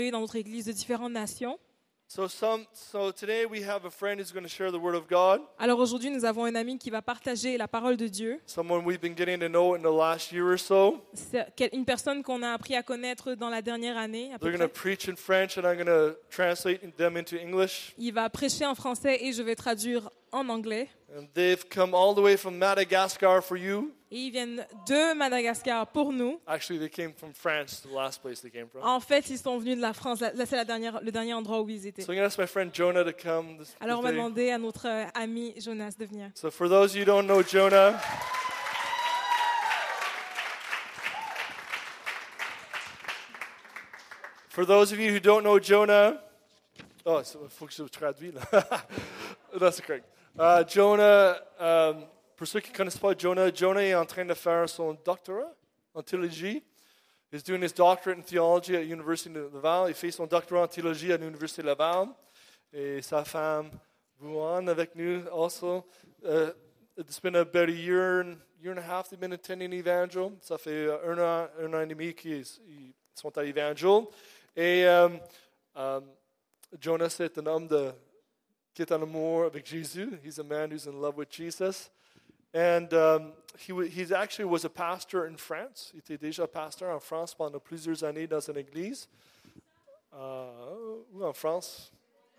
dans notre église de différentes nations. So today we have a friend who's going to share the word of God. Alors aujourd'hui, nous avons un ami qui va partager la parole de Dieu. Someone we've been getting to know in the last year or so. C'est une personne qu'on a appris à connaître dans la dernière année. À peu They're going to près. preach in French and I'm going to translate them into English. Il va prêcher en français et je vais traduire en anglais. And they've come all the way from Madagascar for you. Et ils viennent de Madagascar pour nous. Actually, they came from France, the last place they came from. En fait, ils sont venus de la France. Là, c'est le dernier endroit où ils étaient. So I'm going to ask my friend Jonah to come this Alors on va day. demander à notre ami Jonas de venir. So for those of you who don't know Jonah, oh, il faut que je traduise là. That's correct. Jonah, pour ceux qui ne connaissent pas Jonah est en train de faire son doctorat en théologie. He's doing his doctorate in theology at University of Laval. Il fait son doctorat en théologie à l'Université de Laval. Et sa femme, Buan, avec nous also. It's been about a year and a half they've been attending Evangel. Ça fait un an et demi qu'ils sont à Evangel. Et Jonah, c'est un homme qui est en amour avec Jésus. He's a man who's in love with Jesus. And he actually was a pastor in France. Il était déjà pasteur en France pendant plusieurs années dans une église. Où en France?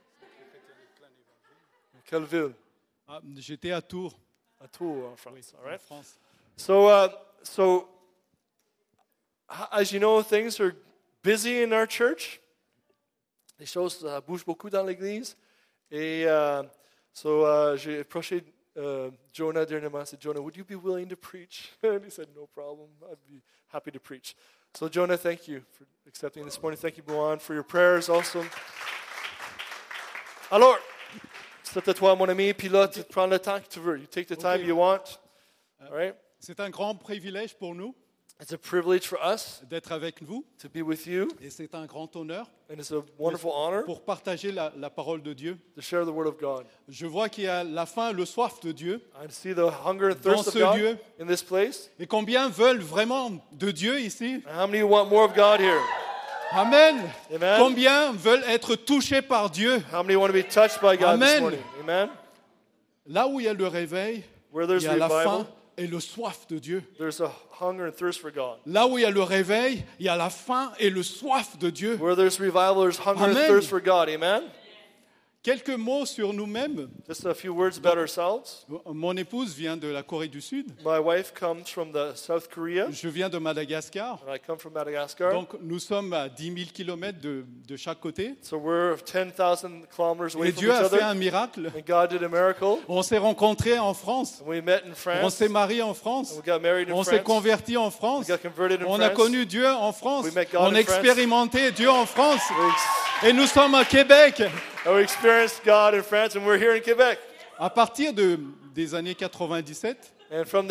Quelle ville? J'étais à Tours. À Tours, en France. Oui, All right. en France. So, as you know, things are busy in our church. Les choses bougent beaucoup dans l'église. Et j'ai approché Jonah dernièrement. I said, Jonah, would you be willing to preach? And he said, no problem. I'd be happy to preach. So, Jonah, thank you for accepting this morning. Thank you, Buan, for your prayers also. Alors, c'est à toi, mon ami. Puis là, tu prends le temps que tu veux. You take the time you want. All right? C'est un grand privilège pour nous It's a privilege for us d'être avec vous to be with you. et c'est un grand honneur And it's a wonderful honor pour partager la parole de Dieu. to share the word of God. Je vois qu'il y a la faim, le soif de Dieu I see the hunger and dans thirst of ce God lieu. in this place. Et combien veulent vraiment de Dieu ici? And how many want more of God here? Amen. Amen. Combien veulent être touchés par Dieu? How many want to be touched by God this Amen. morning? Amen. Là où il y a le réveil, Where il there's y a la revival, faim et le soif de Dieu. there's a hunger and thirst for God. Là où il y a le réveil, il y a la faim et le soif de Dieu. Where there's revival, there's hunger and Amen. thirst for God. Amen. Quelques mots sur nous-mêmes. Just a few words about ourselves. Mon épouse vient de la Corée du Sud. My wife comes from the South Korea, Je viens de Madagascar. and I come from Madagascar. Donc nous sommes à 10 000 kilomètres de chaque côté. So we're 10,000 kilometers away Et from Dieu each a fait other. un miracle. And God did a miracle. On s'est rencontrés en France. And we met in On France. s'est mariés en France. We got married in On s'est France. convertis en France. We got converted in On a France. connu Dieu en France. We met God On in a expérimenté Dieu en France. We Et nous sommes à Québec. And we experienced God in France, and we're here in Quebec. À partir des années 97, And from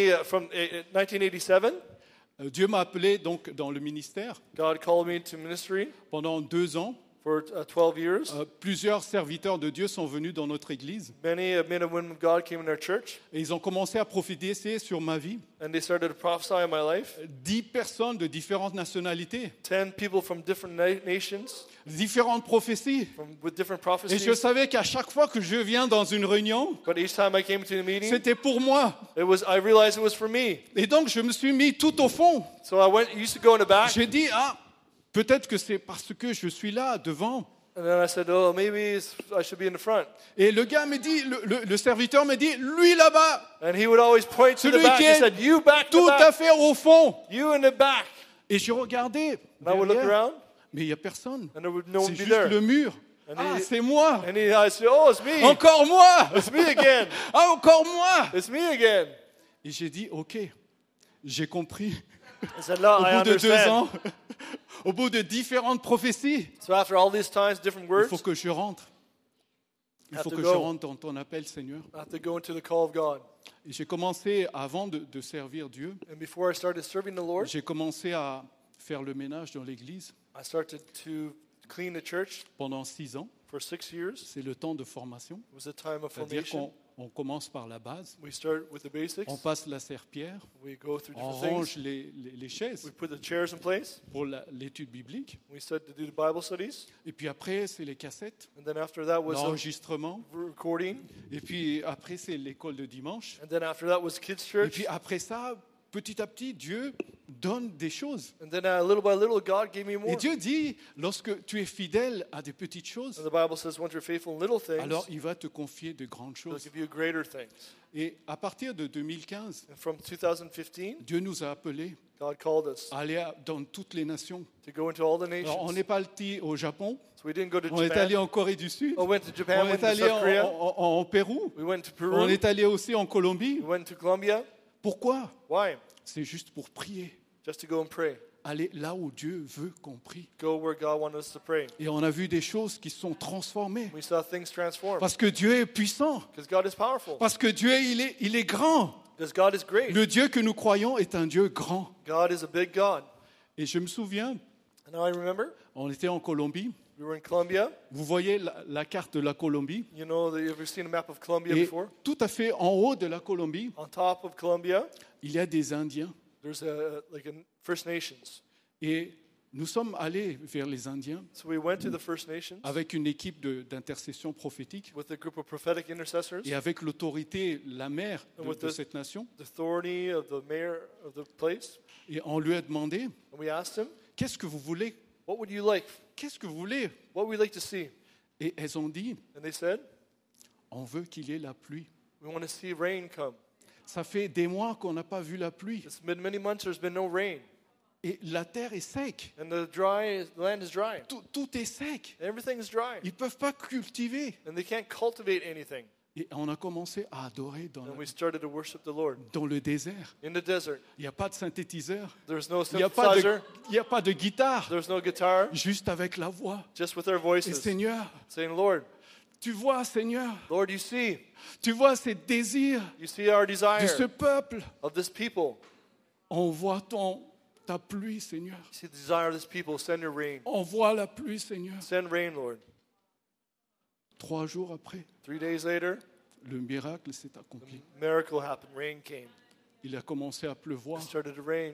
1987, Dieu m'a appelé donc dans le ministère God called me to ministry pendant 2 ans. for 12 years. Plusieurs serviteurs de Dieu sont venus dans notre église Many men and women of God came in our church, et ils ont commencé à prophétiser sur ma vie. and they started to prophesy in my life. 10 personnes de différentes nationalités, 10 people from different nations, différentes prophéties. with different Et prophecies. je savais qu'à chaque fois que je viens dans une réunion, But each time I came to the meeting, c'était pour moi. I realized it was for me. Et donc je me suis mis tout au fond. So I used to go in the back, J'ai dit, peut-être que c'est parce que je suis là devant. and then I said, oh, maybe I should be in the front. Et le gars me dit, le serviteur me dit, lui là-bas, And he would always point to the celui back. qui He est said, you back to tout à back. fait au fond. You in the back. Et je regardais, And I would look derrière, around, mais il n'y a personne. and there would no one C'est be juste there. le mur. And C'est moi. And I said, oh, it's me. Encore moi. It's me again. Encore moi. It's me again. Et j'ai dit, OK, j'ai compris. I said, no, Au I bout de 2 understand. ans, au bout de différentes prophéties, So after all these times, different il words, faut que je rentre. Il Have faut to que go. je rentre dans ton appel, Seigneur. I have to go into the call of God. Et j'ai commencé, avant de servir Dieu, And before I started serving the Lord, j'ai commencé à faire le ménage dans l'église I started to clean the church pendant 6 ans. for 6 years. C'est le temps de formation. It was a time of C'est-à-dire formation. on commence par la base, We start with the basics. on passe la serpillière, We go through on different range things. les chaises We put the chairs in place. pour l'étude biblique. We start to do the Bible studies. Et puis après, c'est les cassettes, And then after that was l'enregistrement. recording. Et puis après, c'est l'école de dimanche. And then after that was kids' Et church. puis après ça, petit à petit, Dieu donne des choses. And then little by little, God gave me Et more. Dieu dit, lorsque tu es fidèle à des petites choses, And the Bible says, once you're faithful in little things, alors il va te confier de grandes He'll choses. give you greater things. Et à partir de 2015, And from 2015, Dieu nous a appelés God called us à aller dans toutes les nations. to go into all the Alors, on nations. n'est pas allé au Japon, So we didn't go to on est allé Japan. en Corée du Sud, We went to Japan, on went est to allé South Korea. en Pérou, We went to on Peru. est allé aussi en Colombie. We went to Colombia. Pourquoi? Why? C'est juste pour prier. Just to go and pray. Aller là où Dieu veut qu'on prie. Go where God wanted us to pray. Et on a vu des choses qui sont transformées. We saw things transform. Parce que Dieu est puissant. Because God is powerful. Parce que Dieu, il est grand. Because God is great. Le Dieu que nous croyons est un Dieu grand. God is a big God. Et je me souviens, And now I remember, on était en Colombie. we were in Colombia. Vous voyez la carte de la Colombie. You know, you've ever seen a map of Colombia Et before? tout à fait en haut de la Colombie, On top of Colombia, il y a des Indiens. there's like a First Nations. Et nous sommes allés vers les Indiens So we went to the First Nations avec une équipe d'intercession prophétique with a group of prophetic intercessors, et avec l'autorité, la mère de cette nation. the authority of the mayor of the place. Et on lui a demandé, And we asked them, qu'est-ce que vous voulez? what would you like? Qu'est-ce que vous voulez? What would you like to see? Et elles ont dit, And they said, on veut qu'il y ait la pluie. we want to see rain come. Ça fait des mois qu'on n'a pas vu la pluie. It's been many months, there's been no rain. Et la terre est sec. And the land is dry. Tout est sec. Everything's dry. Ils ne peuvent pas cultiver. And they can't cultivate anything. Et on a commencé à adorer And we started to worship the Lord dans le désert. in the desert. Il n'y a pas de synthétiseur. There's no Il n'y a, pas synthesizer. de guitare. There's no guitar. Juste avec la voix. Just with our Et voices. Seigneur, Saying, Lord, tu vois, Seigneur, Lord, you see. tu vois ces désirs You see our de ce desire peuple. of this people. Envoie ta pluie, Seigneur. You see the desire of this people. Send your rain. Envoie la pluie, Seigneur. Send rain, Lord. 3 jours après, 3 days later, le miracle s'est accompli. miracle happened. Rain came. Il a commencé à pleuvoir. It started to rain.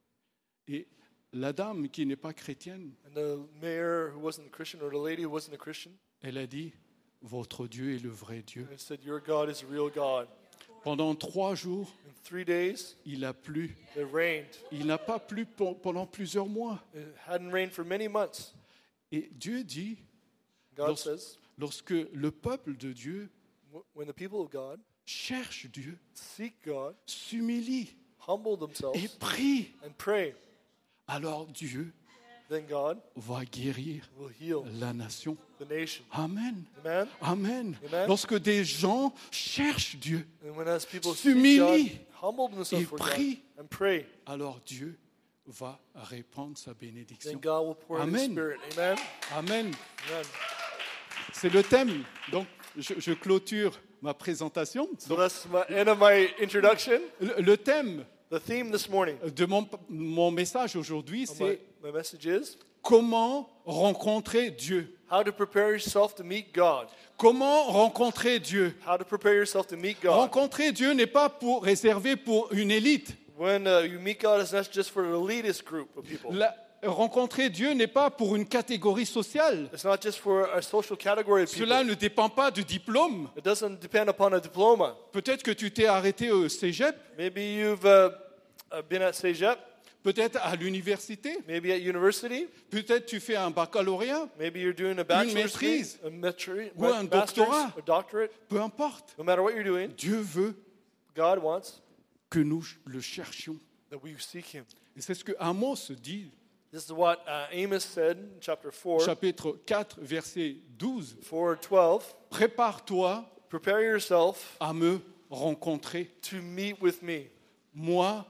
Et la dame qui n'est pas chrétienne, And the mayor who wasn't a Christian, or the lady who wasn't a Christian, elle a dit, votre Dieu est le vrai Dieu. and said, your God is a real God. Pendant 3 jours, In 3 days, il a plu. it rained. Il n'a pas plu pendant plusieurs mois. It hadn't rained for many months. Et Dieu dit, God says, lorsque le peuple de Dieu when the people of God cherche Dieu, seek God, s'humilie humble themselves, et prie, and pray, alors Dieu then God va guérir will heal la nation. the nation. Amen. Amen? Amen. Amen. Lorsque des gens cherchent Dieu, And when as people seek s'humilie God, humble themselves et for God, prie, and pray, alors Dieu va répandre sa then bénédiction. God will pour in His Amen. Spirit. Amen? Amen. Amen. C'est le thème. Donc, je clôture ma présentation. So that's the end of my introduction. Le thème The theme this morning, de mon message aujourd'hui, my, c'est my message is comment rencontrer Dieu. how to prepare yourself to meet God. Comment rencontrer Dieu? How to prepare yourself to meet God. Rencontrer Dieu n'est pas réservé pour une élite. When you meet God, it's not just for an elitist group of people. Rencontrer Dieu n'est pas pour une catégorie sociale. It's not just for a social category of people. Cela ne dépend pas de diplôme. It doesn't depend upon a diploma. Peut-être que tu t'es arrêté au cégep, Maybe you've been at Cégep, peut-être à l'université, maybe at university, peut-être tu fais un baccalauréat, maybe you're doing a bachelor's maîtrise, degree, ou un doctorat. a doctorate. peu importe. No matter what you're doing, Dieu veut God wants que nous le cherchions. that we seek Him. Et c'est ce que Amos dit, This is what Amos said in chapter 4, chapitre 4, verset 12. 4:12. Prépare-toi Prepare yourself à me rencontrer, to meet with me. moi,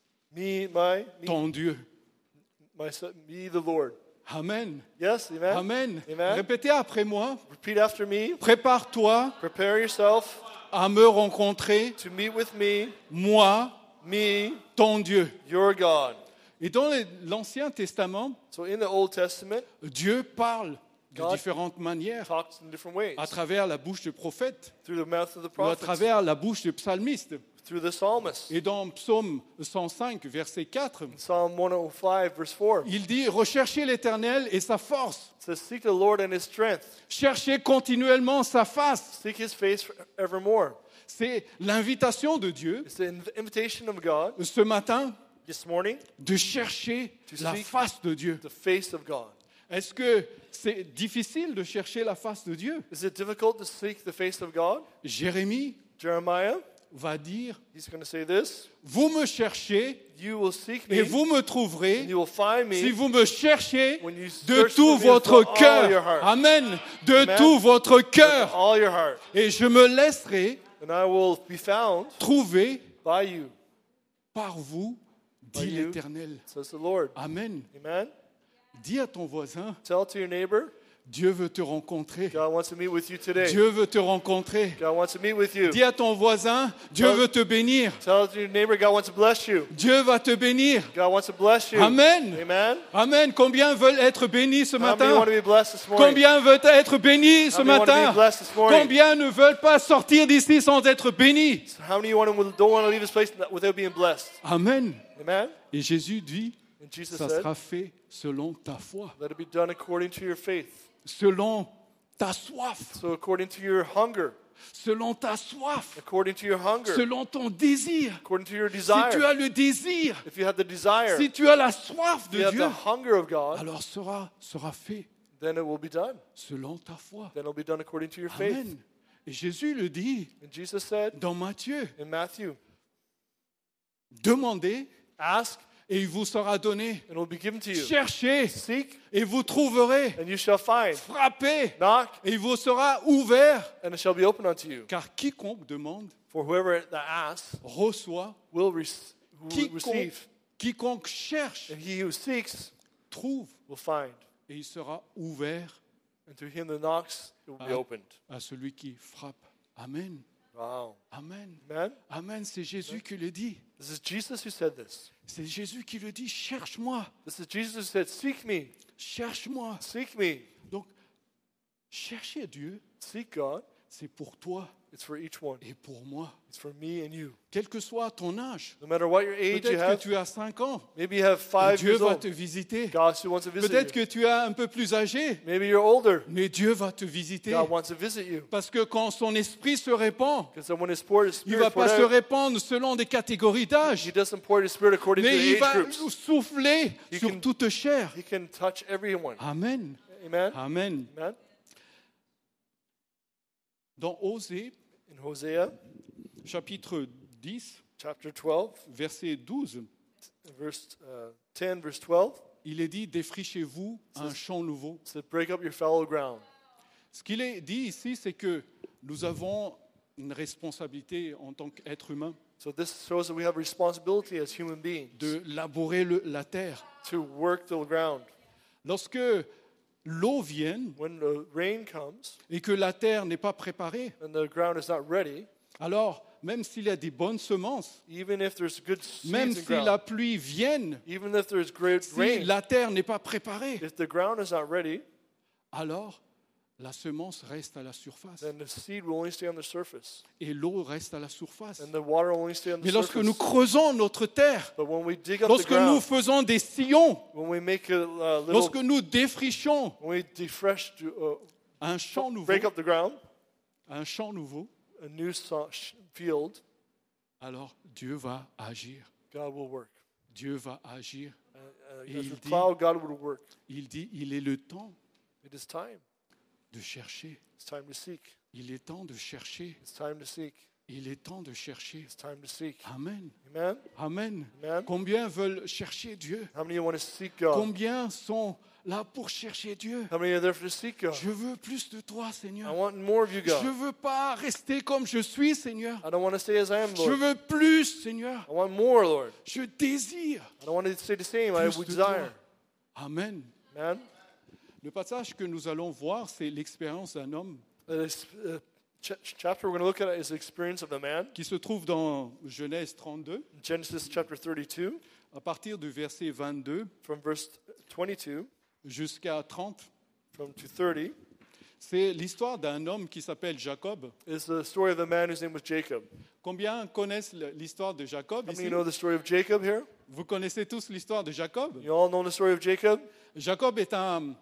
Me, ton Dieu. me, the Lord. Amen. Yes, amen. Amen. Amen. Répétez après moi. Repeat after me. Prépare-toi Prepare yourself à me rencontrer, to meet with me, moi, me, ton Dieu. your God. Et dans l'Ancien Testament, So in the Old Testament, Dieu parle de God différentes manières, talks in different ways. à travers la bouche de prophètes Through the mouth of the ou à prophets, travers la bouche de psalmistes. through the psalmists. Et dans Psaume 105, verset 4, In Psalm 105, verse 4, il dit « Recherchez l'Éternel et sa force, it says, seek the Lord and his strength. cherchez continuellement sa face. Seek his face evermore. » C'est l'invitation de Dieu It's the invitation of God ce matin this morning, de chercher la seek face de Dieu. the face of God. Est-ce que c'est difficile de chercher la face de Dieu? Is it difficult to seek the face of God? Jérémie Jeremiah, va dire he's going to say this, « Vous me cherchez you will seek me et vous me and trouverez you will find me si vous me cherchez when you de search tout for me votre with all your cœur. heart. Amen. De Amen. tout votre With cœur. all your heart. Et je me laisserai And I will be found trouver by you, par vous, dit By you. l'Éternel. says the Lord. Amen. Amen. Dis à ton voisin, Tell to your neighbor, Dieu veut te rencontrer. God wants to meet with you today. Dieu veut te rencontrer. God wants to meet with you. Dis à ton voisin, Dieu Tell- veut te bénir. Tell to your neighbor, God wants to bless you. Dieu va te bénir. God wants to bless you. Amen. Amen. Amen. Combien veulent être bénis ce How many matin? want to be blessed this morning? Combien veulent être bénis ce How many want to be matin? blessed this morning? Combien ne veulent pas sortir d'ici sans être bénis? How many don't want to leave this place without being blessed? Amen. Amen. Et Jésus dit, And Jesus ça said, sera fait selon ta foi, let it be done according to your faith. selon ta soif, So according to your hunger, selon ta soif, according to your hunger, selon ton désir. according to your Si tu desire. as le désir, If you have the desire, si tu as la soif if you de have Dieu, the hunger of God, alors sera fait then it will be done. selon ta foi. Then it will be done according to your faith. Amen. Et Jésus le dit And Jesus said dans Matthieu, in Matthew, demandez ask et il vous sera donné. and it will be given to you. Cherchez Seek et vous trouverez. and you shall find. Frappez Knock et il vous sera ouvert. and it shall be opened unto you. Car quiconque demande For whoever that asks reçoit, will receive, quiconque cherche and he who seeks trouve will find. et il sera ouvert And to him that knocks, it will be Ah. opened. à celui qui frappe. Amen. Wow. Amen. Amen. Amen. C'est Jésus qui le dit. This is Jesus who said this. C'est Jésus qui le dit. Cherche-moi. This is Jesus who said, seek me, Cherche-moi. seek me. Donc, chercher Dieu, Seek God. c'est pour toi It's for each one. et pour moi. It's for me and you. Quel que soit ton âge. No matter what your age you Peut-être que have, tu as 5 ans. maybe you have Et 5 Dieu years va old. te visiter. God still wants to visit Peut-être you. que tu es un peu plus âgé. Maybe you're older. Mais Dieu va te visiter. God wants to visit you. Parce que quand son esprit se répand, Because when His Spirit il ne va pas se poured out, répandre selon des catégories d'âge. He doesn't pour His Spirit according to Mais il the va age groups. souffler He sur can- toute chair. He can touch everyone. Amen. Amen. Amen. Amen. Dans Osée, In Hosea chapitre 10, chapter 12, verset 12, verse 10, verse 12, il est dit « Défrichez-vous un champ nouveau ». it says, break up your fallow ground. Ce qu'il est dit ici, c'est que nous avons une responsabilité en tant qu'être humain So this shows that we have responsibility as human beings de labourer la terre. to work the ground. Lorsque l'eau vient When the rain comes et que la terre n'est pas préparée, and the ground is not ready, alors même s'il y a des bonnes semences, even if there's good même seeds in si la ground, pluie vienne, even if there's great si rain, la terre n'est pas préparée, if the ground is not ready, alors la semence reste à la surface then the seed will only stay on the surface, et l'eau reste à la surface. and the water will only stay on the Mais lorsque surface. nous creusons notre terre, But when we dig up the lorsque nous ground, faisons des sillons, when we make a little, lorsque nous défrichons when we defresh, un champ nouveau, break up the ground, un champ nouveau, a new field, alors Dieu va agir. God will work. Dieu va agir. Et As il we dit- plow, God will work. Il dit, il est le temps It is time. de chercher. It's time to seek. Il est temps de chercher. It's time to seek. Il est temps de chercher. It's time to seek. Amen. Amen. Amen. Amen. Combien veulent chercher Dieu? How many want to seek God? Combien sont là pour chercher Dieu? How many are there to seek God? Je veux plus de toi, I Seigneur. want more of you, Je God. veux pas rester comme je suis, Seigneur. I don't want to stay as I am, Je Lord. veux plus, Seigneur. I want more, Lord. Je désire I don't want to stay the same. I plus de desire. toi. Amen. Amen. Le passage que nous allons voir, c'est l'expérience d'un homme This chapter we're going to look at is the experience of the man. qui se trouve dans Genèse 32, Genesis chapter 32, à partir du verset 22 from verse 22 jusqu'à 30. from to 30 c'est l'histoire d'un homme qui s'appelle Jacob. is the story of the man whose name was Jacob. Combien connaissent l'histoire de Jacob How many ici? know the story of Jacob here? Vous connaissez tous l'histoire de Jacob? You all know the story of Jacob? Jacob est un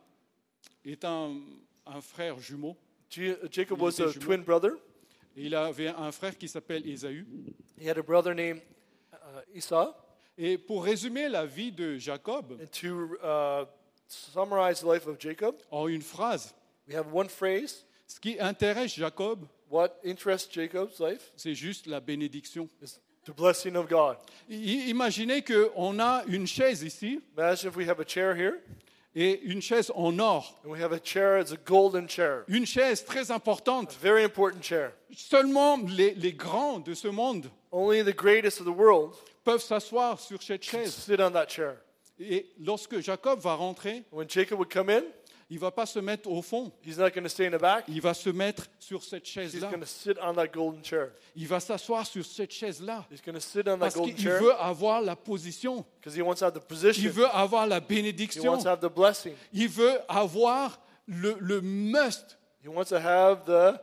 frère jumeau. Jacob Il was était a jumeau. twin brother. Il avait un frère qui s'appelle Ésaü. He had a brother named Esau. Et pour résumer la vie de Jacob And to summarize the life of Jacob, en une phrase, we have one phrase. ce qui intéresse Jacob, What interests Jacob's life c'est juste la bénédiction. is the blessing of God. Imaginez qu'on a une chaise ici Imagine if we have a chair here, et une chaise en or. and we have a chair, it's a golden chair. Une chaise très A importante. very important chair. Seulement les grands de ce monde Only the greatest of the world peuvent s'asseoir sur cette can chaise. sit on that chair. Et lorsque Jacob va rentrer, When Jacob would come in, il ne va pas se mettre au fond. he's not going to stay in the back. Il va se mettre sur cette He's chaise-là. going to sit on that golden chair. Il va s'asseoir sur cette chaise-là. He's going to sit on that Parce golden qu'il chair veut avoir la position. because he wants to have the Il position. veut avoir la He bénédiction. wants to have the blessing. Il veut avoir le must. He wants to have the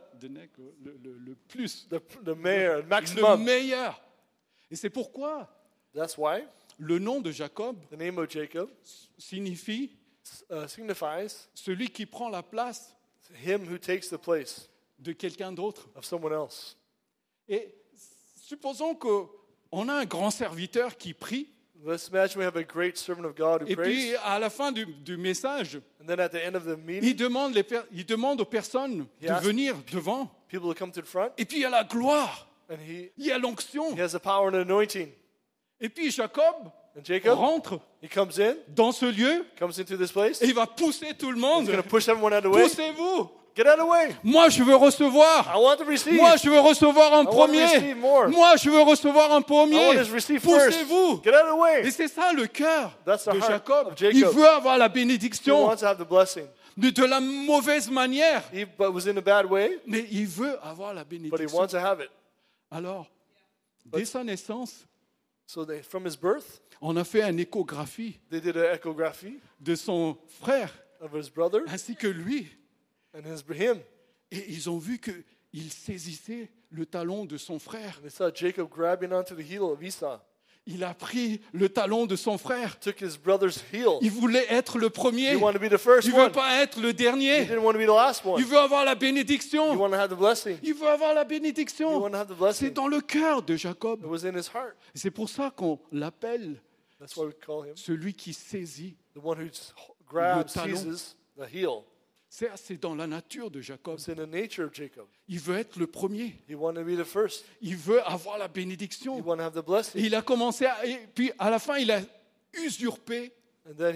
Le plus. mayor, Le maximum. meilleur. Et c'est pourquoi That's why le nom de Jacob the name of Jacob signifie signifies celui qui prend la place him who takes the place de quelqu'un d'autre. of someone else. Et supposons qu'on a un grand serviteur qui prie, Let's imagine we have a great servant of God who et puis prays, à la fin du message, and then at the end of the il meeting, demande aux personnes He de asks venir devant, people will come to the front, et puis il y a la gloire, and he il y a l'onction. has the power and anointing. Et puis Jacob And Jacob, rentre he comes in, dans ce lieu, comes into this place, et il va pousser tout le he's monde. going to push everyone out of the way. Poussez-vous. Get out of the way. Moi, je veux recevoir. I want to receive. Moi, je veux recevoir en I want to premier. receive more. Moi, je veux recevoir en I premier. want to receive first. Poussez-vous. Get out of the way. Et c'est ça le cœur That's the de heart Jacob. of Jacob. Il veut avoir la He bénédiction wants to have the blessing. de la mauvaise manière, He was in a bad way, mais il veut avoir la but he bénédiction. wants to have it. Alors, dès sa naissance, So from his birth, on a fait une échographie they did an echography de son frère of his brother ainsi que lui. and him. Et ils ont vu qu'il saisissait le talon de son frère. And they saw Jacob grabbing onto the heel of Esau. Il a pris le talon de son frère. Took his brother's heel. Il voulait être le premier. He wanted to be the first Il ne veut one. pas être le He dernier. didn't want to be the last one. Il veut avoir la He bénédiction. wanted to have the blessing. Il veut avoir la He bénédiction. wanted to have the C'est blessing. dans le cœur de It Jacob. was in his heart. C'est pour ça qu'on l'appelle That's why we call him celui qui saisit. the one who grabs, Le talon. seizes the heel. C'est dans la nature de Jacob. It's in the nature of Jacob. Il veut être le premier. He wanted to be the first. Il veut avoir la He bénédiction. wanted to have the Et blessing. il a commencé et puis à la fin, il a usurpé. And then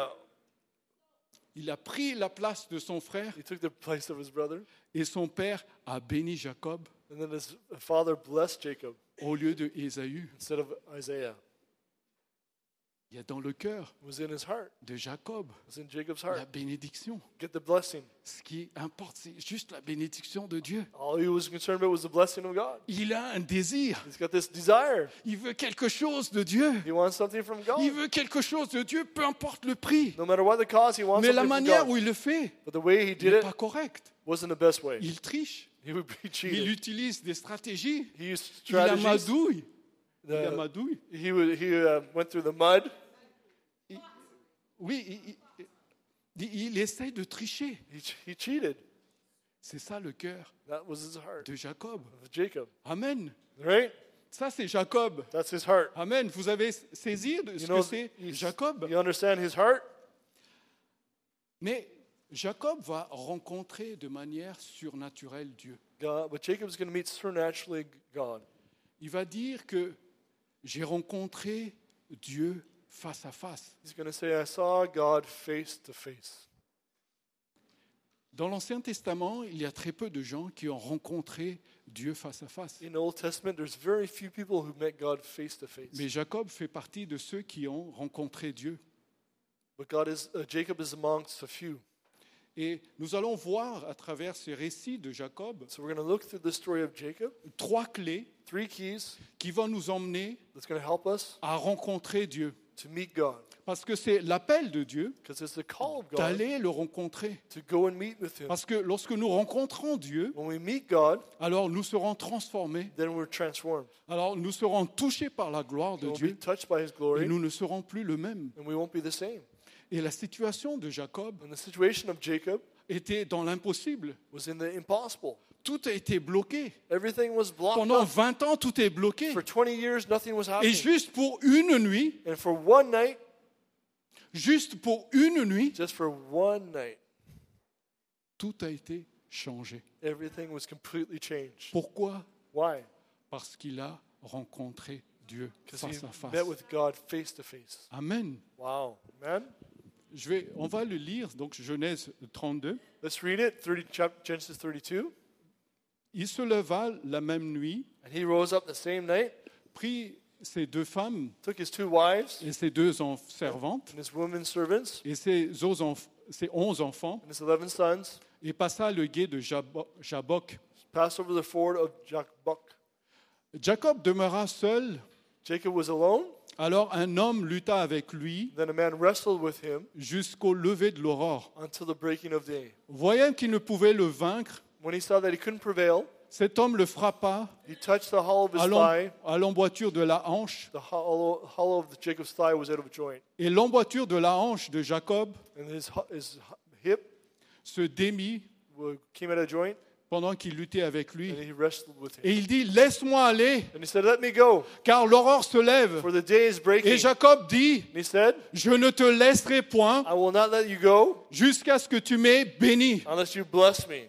Il a pris la place de son frère he took the place of his brother. et son père a béni Jacob And then his father blessed Jacob au lieu de Ésaü. instead of Isaiah. Il y a dans le cœur It was in his heart. de Jacob It was in Jacob's la heart. bénédiction. Get the blessing. Ce qui importe, c'est juste la bénédiction de Dieu. All he was concerned about was the blessing of God. Il a un désir. He's got this desire. Il veut quelque chose de Dieu. He wants something from God. Il veut quelque chose de Dieu, peu importe le prix. No matter what the cause, he wants Mais la something from manière God. où il le fait But the way he did n'est it pas correcte. wasn't the best way. Il triche. He would be Il cheated. utilise des stratégies. He used Il strategies. amadouille. Il The- amadouille. he went through the mud. Oui, il essaye de tricher. He cheated. C'est ça le cœur That was his heart de Jacob. of Jacob. Amen. Right? Ça, c'est Jacob. That's his heart. Amen. Vous avez saisi de ce que c'est Jacob. You understand his heart? Mais Jacob va rencontrer de manière surnaturelle Dieu. God, but Jacob's going to meet supernaturally God. Il va dire que j'ai rencontré Dieu face à face. He's going to say, I saw God face to face. Dans l'Ancien Testament, il y a très peu de gens qui ont rencontré Dieu face à face. In the Old Testament, there's very few people who met God face to face. Mais Jacob fait partie de ceux qui ont rencontré Dieu. But Jacob is amongst a few. Et nous allons voir à travers ces récits de Jacob So we're going to look through the story of Jacob, 3 clés 3 keys qui vont nous emmener that's going to help us à rencontrer Dieu. to meet God. Parce que c'est l'appel de Dieu Because it's the call of God d'aller le rencontrer. to go and meet with Him. Parce que lorsque nous rencontrons Dieu, When we meet God, alors nous serons transformés, then we're transformed. alors nous serons touchés par la gloire de We'll be Dieu touched by His et glory, nous ne serons plus le même. and we won't be the same. Et la situation de Jacob And the situation of Jacob était dans l'impossible. was in the impossible. Tout a été bloqué. Everything was blocked Pendant up. 20 ans, tout est bloqué. For 20 years, nothing was Et happening. juste pour une nuit, And for one night, juste pour une nuit, just for one night, tout a été changé. everything was completely changed. Pourquoi? Why? Parce qu'il a rencontré Dieu Because face he à face. met with God face to face. Amen. Wow. Amen? On va le lire, donc Genèse 32. Let's read it. Genesis 32. Il se leva la même nuit, And he rose up the same night, prit ses 2 femmes took his 2 wives et ses 2 servantes and his women servants et ses 11 enfants and his 11 sons, et passa le gué de Jabbok. passed over the ford of Jabbok. Jacob demeura seul. Jacob was alone. Alors un homme lutta avec lui Then a man wrestled with him jusqu'au lever de l'aurore. until the breaking of day. Voyant qu'il ne pouvait le vaincre, When he saw that he couldn't prevail, cet homme le frappa he touched the hollow of his à thigh. l'emboîture de la hanche, The hollow of Jacob's thigh was out of joint, et l'emboîture de la hanche de Jacob and his hip se démit came out of joint, pendant qu'il luttait avec lui. and he wrestled with him. Et il dit, laisse-moi aller, And he said, "Let me go, car l'aurore se lève. for the day is breaking." Et Jacob dit, And he said, je ne te laisserai point "I will not let you go jusqu'à ce que tu m'aies béni. unless you bless me."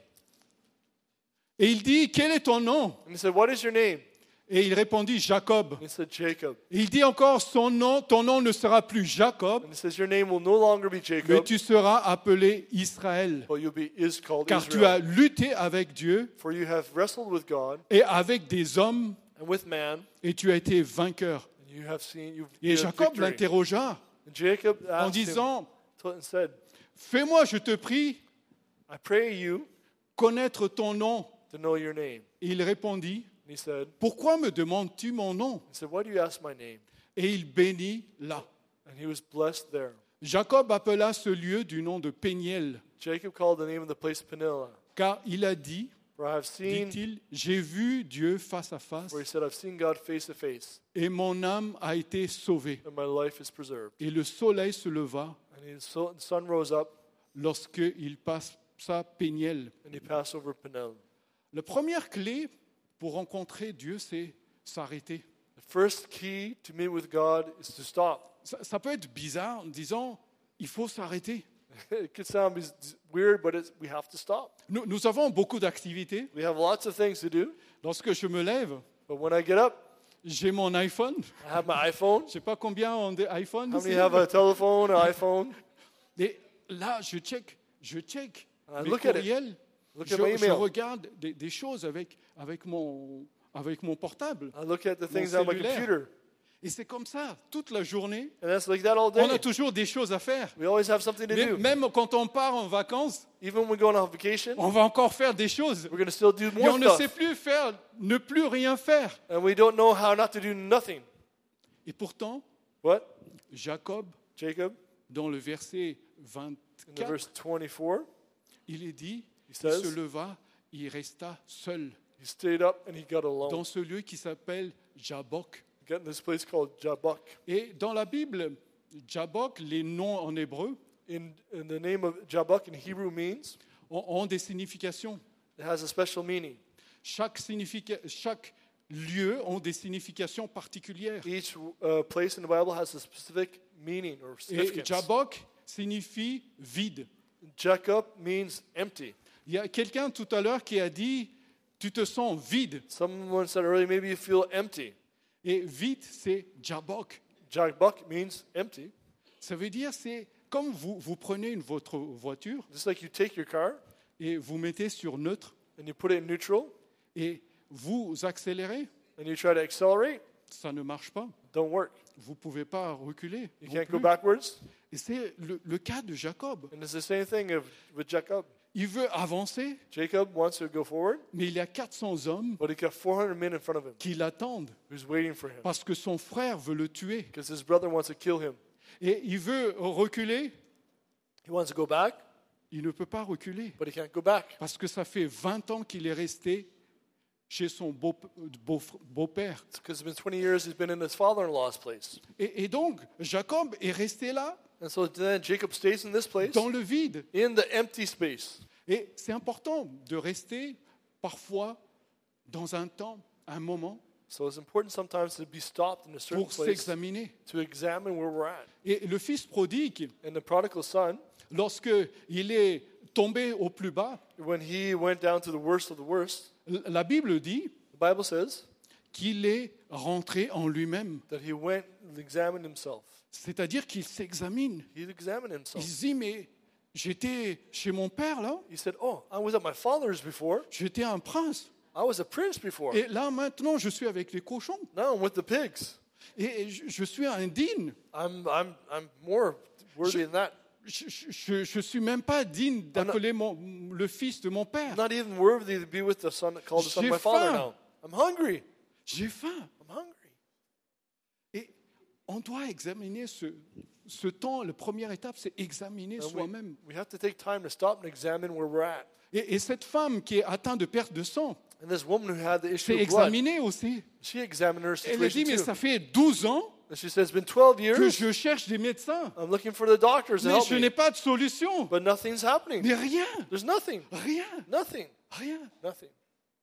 Et il dit, quel est ton nom? And he said, "What is your name?" Et il répondit, Jacob. And he said, "Jacob." Et il dit encore, ton nom ne sera plus Jacob, And he says, "Your name will no longer be mais Jacob, tu seras appelé Israël. but you'll be called Car tu as Israel. lutté avec Dieu For you have wrestled with God et avec des hommes, and with man, et tu as été vainqueur. and you have seen you Et have Jacob victory." l'interrogea And Jacob en asked him disant, and said, fais-moi, je te prie, "I pray you connaître ton nom. to know your name." Et il répondit, And he said, pourquoi me demandes-tu mon nom? "Why do you ask my name?" Et il bénit là. And he was blessed there. Jacob appela ce lieu du nom de Péniel, Jacob called the name of the place Peninnah, car il a dit, for I have seen, dit-il, j'ai vu Dieu face à face, for he said, "I've seen God face to face, et mon âme a été sauvée. and my life is preserved." Et le soleil se leva And the sun rose up, lorsqu'il passa Péniel. and he passed over Peninnah. La première clé pour rencontrer Dieu, c'est s'arrêter. The first key to meet with God is to stop. Ça peut être bizarre en disant, il faut s'arrêter. It could sound weird, but we have to stop. Nous avons beaucoup d'activités. We have lots of things to do, Lorsque je me lève, but when I get up, j'ai mon iPhone. I have my iPhone. Je ne sais pas combien on a d'iPhone. How many have a telephone, an iPhone? Et là, je check I mes look at it. courriels. Look at my Je email. regarde des choses avec mon portable. I look at the things Mon on my cellulaire. computer. Et c'est comme ça, toute la journée. And that's like that all On a day. toujours des choses à faire. We always have something to do. Même quand on part en vacances, Even when we go on vacation, on va encore faire des choses. we're going to still do Et more on ne sait stuff. plus ne plus rien faire. And we don't know how not to do nothing. Et pourtant, What? Jacob, Jacob, dans le verset in the 24, verse 24, il est dit, il says- se leva, il resta seul he stayed up and he got alone. dans ce lieu qui s'appelle Jabbok. He got in this place called Jabbok. Et dans la Bible, Jabbok, les noms en hébreu, In the name of Jabbok in Hebrew means, ont des significations. it has a special meaning. Chaque lieu ont des significations particulières. Each place in the Bible has a specific meaning or Et significance. Jabbok signifie vide. Jacob means empty. Il y a quelqu'un tout à l'heure qui a dit, tu te sens vide. Someone said earlier, maybe you feel empty. Et vide, c'est Jabbok. Jabbok means empty. Ça veut dire, c'est comme vous prenez votre voiture Just like you take your car et vous mettez sur neutre and you put it in neutral et vous accélérez, and you try to accelerate, ça ne marche pas. don't work. Vous ne pouvez pas reculer. You non can't plus. go backwards. Et c'est le cas de Jacob. And it's the same thing with Jacob. il veut avancer, Jacob wants to go forward, mais il y a 400 hommes but he got 400 men in front of him qui l'attendent who's waiting for him parce que son frère veut le tuer. because his brother wants to kill him. Et il veut reculer, He wants to go back, il ne peut pas reculer but he can't go back parce que ça fait 20 ans qu'il est resté chez son beau-père. because it's been 20 years he's been in his father-in-law's place. Et donc, Jacob est resté là, And so then Jacob stays in this place, dans le vide. in the empty space. Et c'est important de rester parfois dans un temps, un moment, So it's important sometimes to be stopped in a certain pour place s'examiner. to examine where we're at. Et le fils prodigue, And the prodigal son, lorsque il est tombé au plus bas, when he went down to the worst of the worst, la Bible dit the Bible says qu'il est rentré en lui-même. that he went and examined himself. C'est-à-dire qu'il s'examine. He examined Il himself. se dit, mais j'étais chez mon père là, He said, oh, I was at my father's before. j'étais un prince. I was a prince before. Et là maintenant, je suis avec les cochons. Now I'm with the pigs. Et je suis indigne. I'm more worthy than that. Je ne suis même pas digne d'appeler le fils de mon père. I'm not even worthy to be with the son called the son of my J'ai father faim. now. I'm hungry. J'ai faim. I'm hungry. Et on doit examiner ce temps. La première étape, c'est examiner And soi-même. we have to take time to stop and examine where we're at. Et cette femme qui est atteinte de perte de sang And this woman who had the issue s'est of blood, examinée aussi. she examined her Elle a dit, situation mais too. ça fait 12 ans And she says, it's been 12 que years. je cherche des médecins. I'm looking for the doctors to Mais help je me. n'ai pas de solution. But nothing's happening. Mais rien, There's nothing. rien, Nothing. rien. Nothing.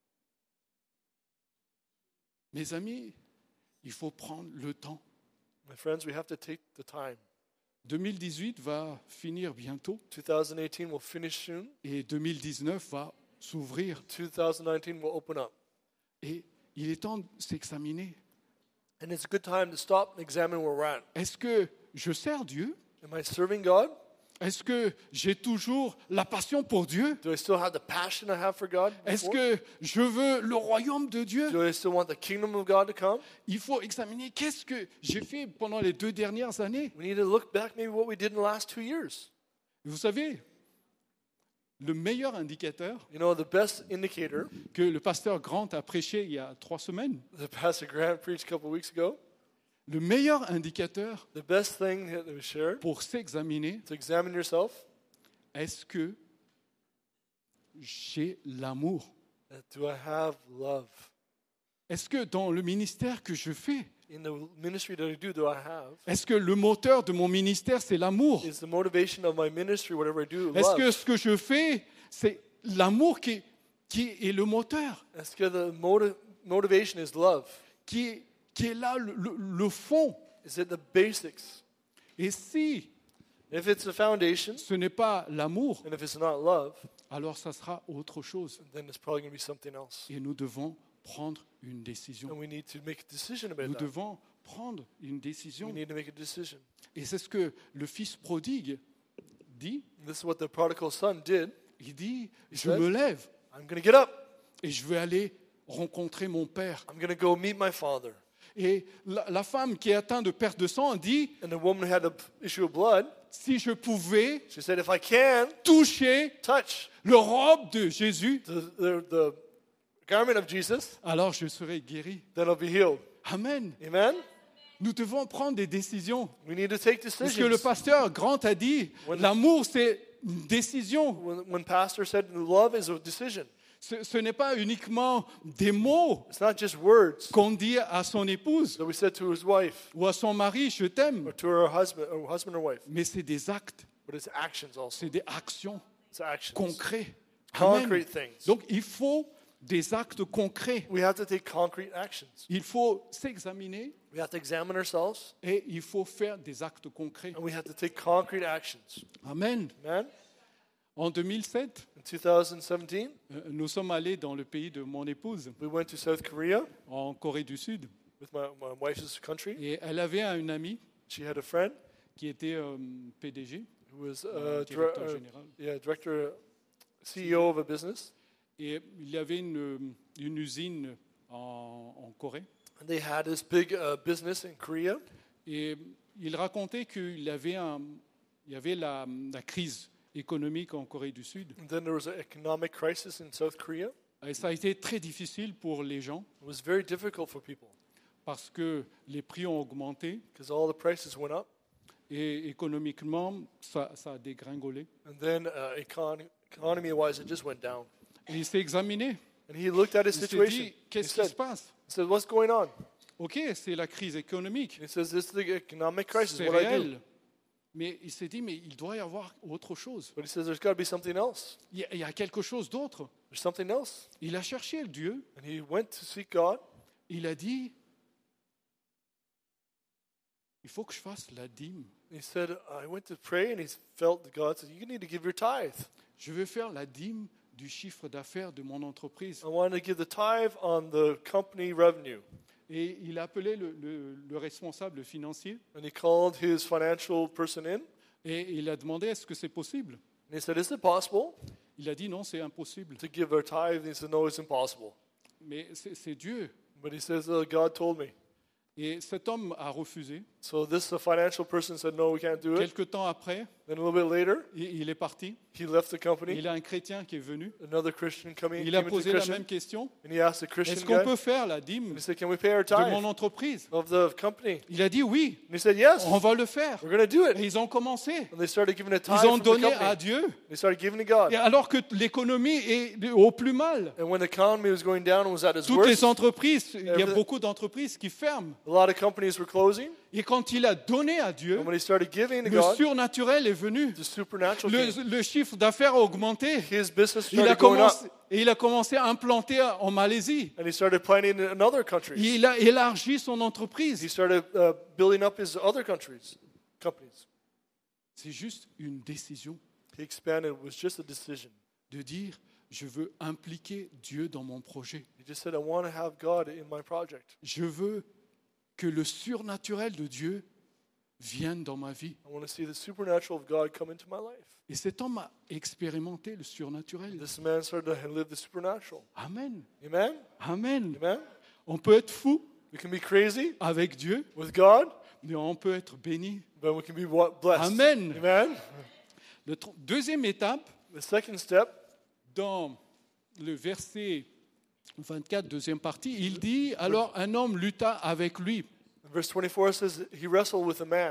Mes amis, il faut prendre le temps. My friends, we have to take the time. 2018 va finir bientôt 2018 will finish soon. et 2019 va s'ouvrir. 2019 will open up. Et il est temps de s'examiner. And it's a good time to stop and examine where we're at. Est-ce que je sers Dieu? Am I serving God? Est-ce que j'ai toujours la passion pour Dieu? Do I still have the passion I have for God? Est-ce before? que je veux le royaume de Dieu? Do I still want the kingdom of God to come? Il faut examiner qu'est-ce que j'ai fait pendant les 2 dernières années. We need to look back maybe what we did in the last 2 years. Vous savez, le meilleur indicateur You know, the best indicator, que le pasteur Grant a prêché il y a 3 semaines, the Pastor Grant preached a couple of weeks ago, le meilleur indicateur the best thing that was shared, pour s'examiner, to examine yourself, est-ce que j'ai l'amour? do I have love? Est-ce que dans le ministère que je fais, In the ministry that I do I have? est-ce que le moteur de mon ministère, c'est l'amour? Is the motivation of my ministry, whatever I do, Est-ce que love? ce que je fais, c'est l'amour qui est le moteur, Est-ce que the motivation is love? qui est là le fond? Is it the basics? Et si If it's the foundation, ce n'est pas l'amour, and if it's not love, alors ça sera autre chose. then it's probably going to be something else. Et nous devons prendre une décision. And we need to make a decision about Nous that. devons prendre une We décision. need to make a decision. Et c'est ce que le fils prodigue dit. This is what the prodigal son did. Il dit, je says, me lève I'm going to get up. et je vais aller rencontrer mon père. I'm going to go meet my father. Et la femme qui est atteinte de perte de sang dit, And the woman who had the issue of blood, si je pouvais she said, if I can toucher touch le robe de Jésus, the garment of Jesus, alors je serai guéri. then I'll be healed. Amen. Amen? Nous devons prendre des décisions. We need to take Parce que le decisions. pasteur Grant a dit, l'amour c'est une décision. When pastor said love is a decision, Ce n'est pas uniquement des mots it's not just words qu'on dit à son épouse that we said to his wife ou à son mari, je t'aime, or to her husband or wife, mais c'est des actes, but it's actions also. c'est des actions It's actions. concrets. Amen. Concrete things. Donc il faut des actes concrets. We have to take concrete actions. Il faut s'examiner We have to examine ourselves et il faut faire des actes concrets. and we have to take concrete actions. Amen. Amen? En 2007, In 2017, nous sommes allés dans le pays de mon épouse, we went to South Korea en Corée du Sud, with my wife's country. et elle avait une amie She had a friend qui était PDG, who was directeur général. director, CEO of a business. Et il y avait une usine en Corée. And they had this big business in Korea. Et il racontait qu'il y avait la crise économique en Corée du Sud. And then there was an economic crisis in South Korea. Et ça a été très difficile pour les gens It was very difficult for people parce que les prix ont augmenté because all the prices went up. et économiquement, ça a dégringolé. And then economy-wise, it just went down. Et il s'est examiné. And he looked at his Il s'est situation. dit, qu'est-ce qui se passe? He said, what's going on? Ok, c'est la crise économique, And he says, this is the economic crisis. c'est What I do? réel. Mais il s'est dit, mais il doit y avoir autre chose. But he says, there's got to be something else. Il y a quelque chose d'autre. There's something else. Il a cherché le Dieu. And he went to seek God. Il a dit, il faut que je fasse la dîme. He said, I went to pray, and he felt that God said, you need to give your tithe. Je veux faire la dîme du chiffre d'affaires de mon entreprise. I want to give the tithe on the company revenue. Et il a appelé le responsable financier And he called his financial person in. et il a demandé, est-ce que c'est possible? And he said, is it possible Il a dit, non, c'est impossible. to give our tithe? And he said, no, it's impossible. Mais c'est Dieu. But he says, God told me. Et cet homme a refusé. So this financial person said, no, we can't do it. Quelque temps après, Then a little bit later, il est parti. he left the company. Il a un chrétien qui est venu. Another Christian coming, Il a came into posé la Christian, même question. and he asked the Christian Est-ce qu'on guy, peut faire la dîme and he said, can we pay our de mon tithe entreprise? of the company? Il a dit oui, And he said, yes, on va le faire. we're going to do Et it. ils ont commencé. And they started giving a tithe Ils ont from the donné company. à Dieu. They started giving to God. Et alors que l'économie est au plus mal. And when the economy was going down and was at its Toutes les worst, entreprises, il y a Everything- beaucoup d'entreprises qui ferment. a lot of companies were closing. Et quand il a donné à Dieu, And when he started giving to le God, surnaturel est venu. the supernatural came. Le chiffre d'affaires a augmenté. His business Il a, started going up. il a commencé à implanter en Malaisie. And he started planting in other countries. Il a élargi son He entreprise. started building up his other companies. C'est juste une décision He expanded. It was just a decision. de dire, je veux impliquer Dieu dans mon projet. He just said, I want to have God in my project. Je veux que le surnaturel de Dieu vienne dans ma vie. I want to see the supernatural of God come into my life. Et cet homme a expérimenté le surnaturel. This man started to live the supernatural. Amen. Amen? Amen. Amen? On peut être fou We can be crazy avec Dieu, with God, mais on peut être béni. but we can be blessed. Amen. Amen? Deuxième étape, The second step, dans le verset 24, deuxième partie, il dit, alors un homme lutta avec lui. verse 24 says, he wrestled with a man.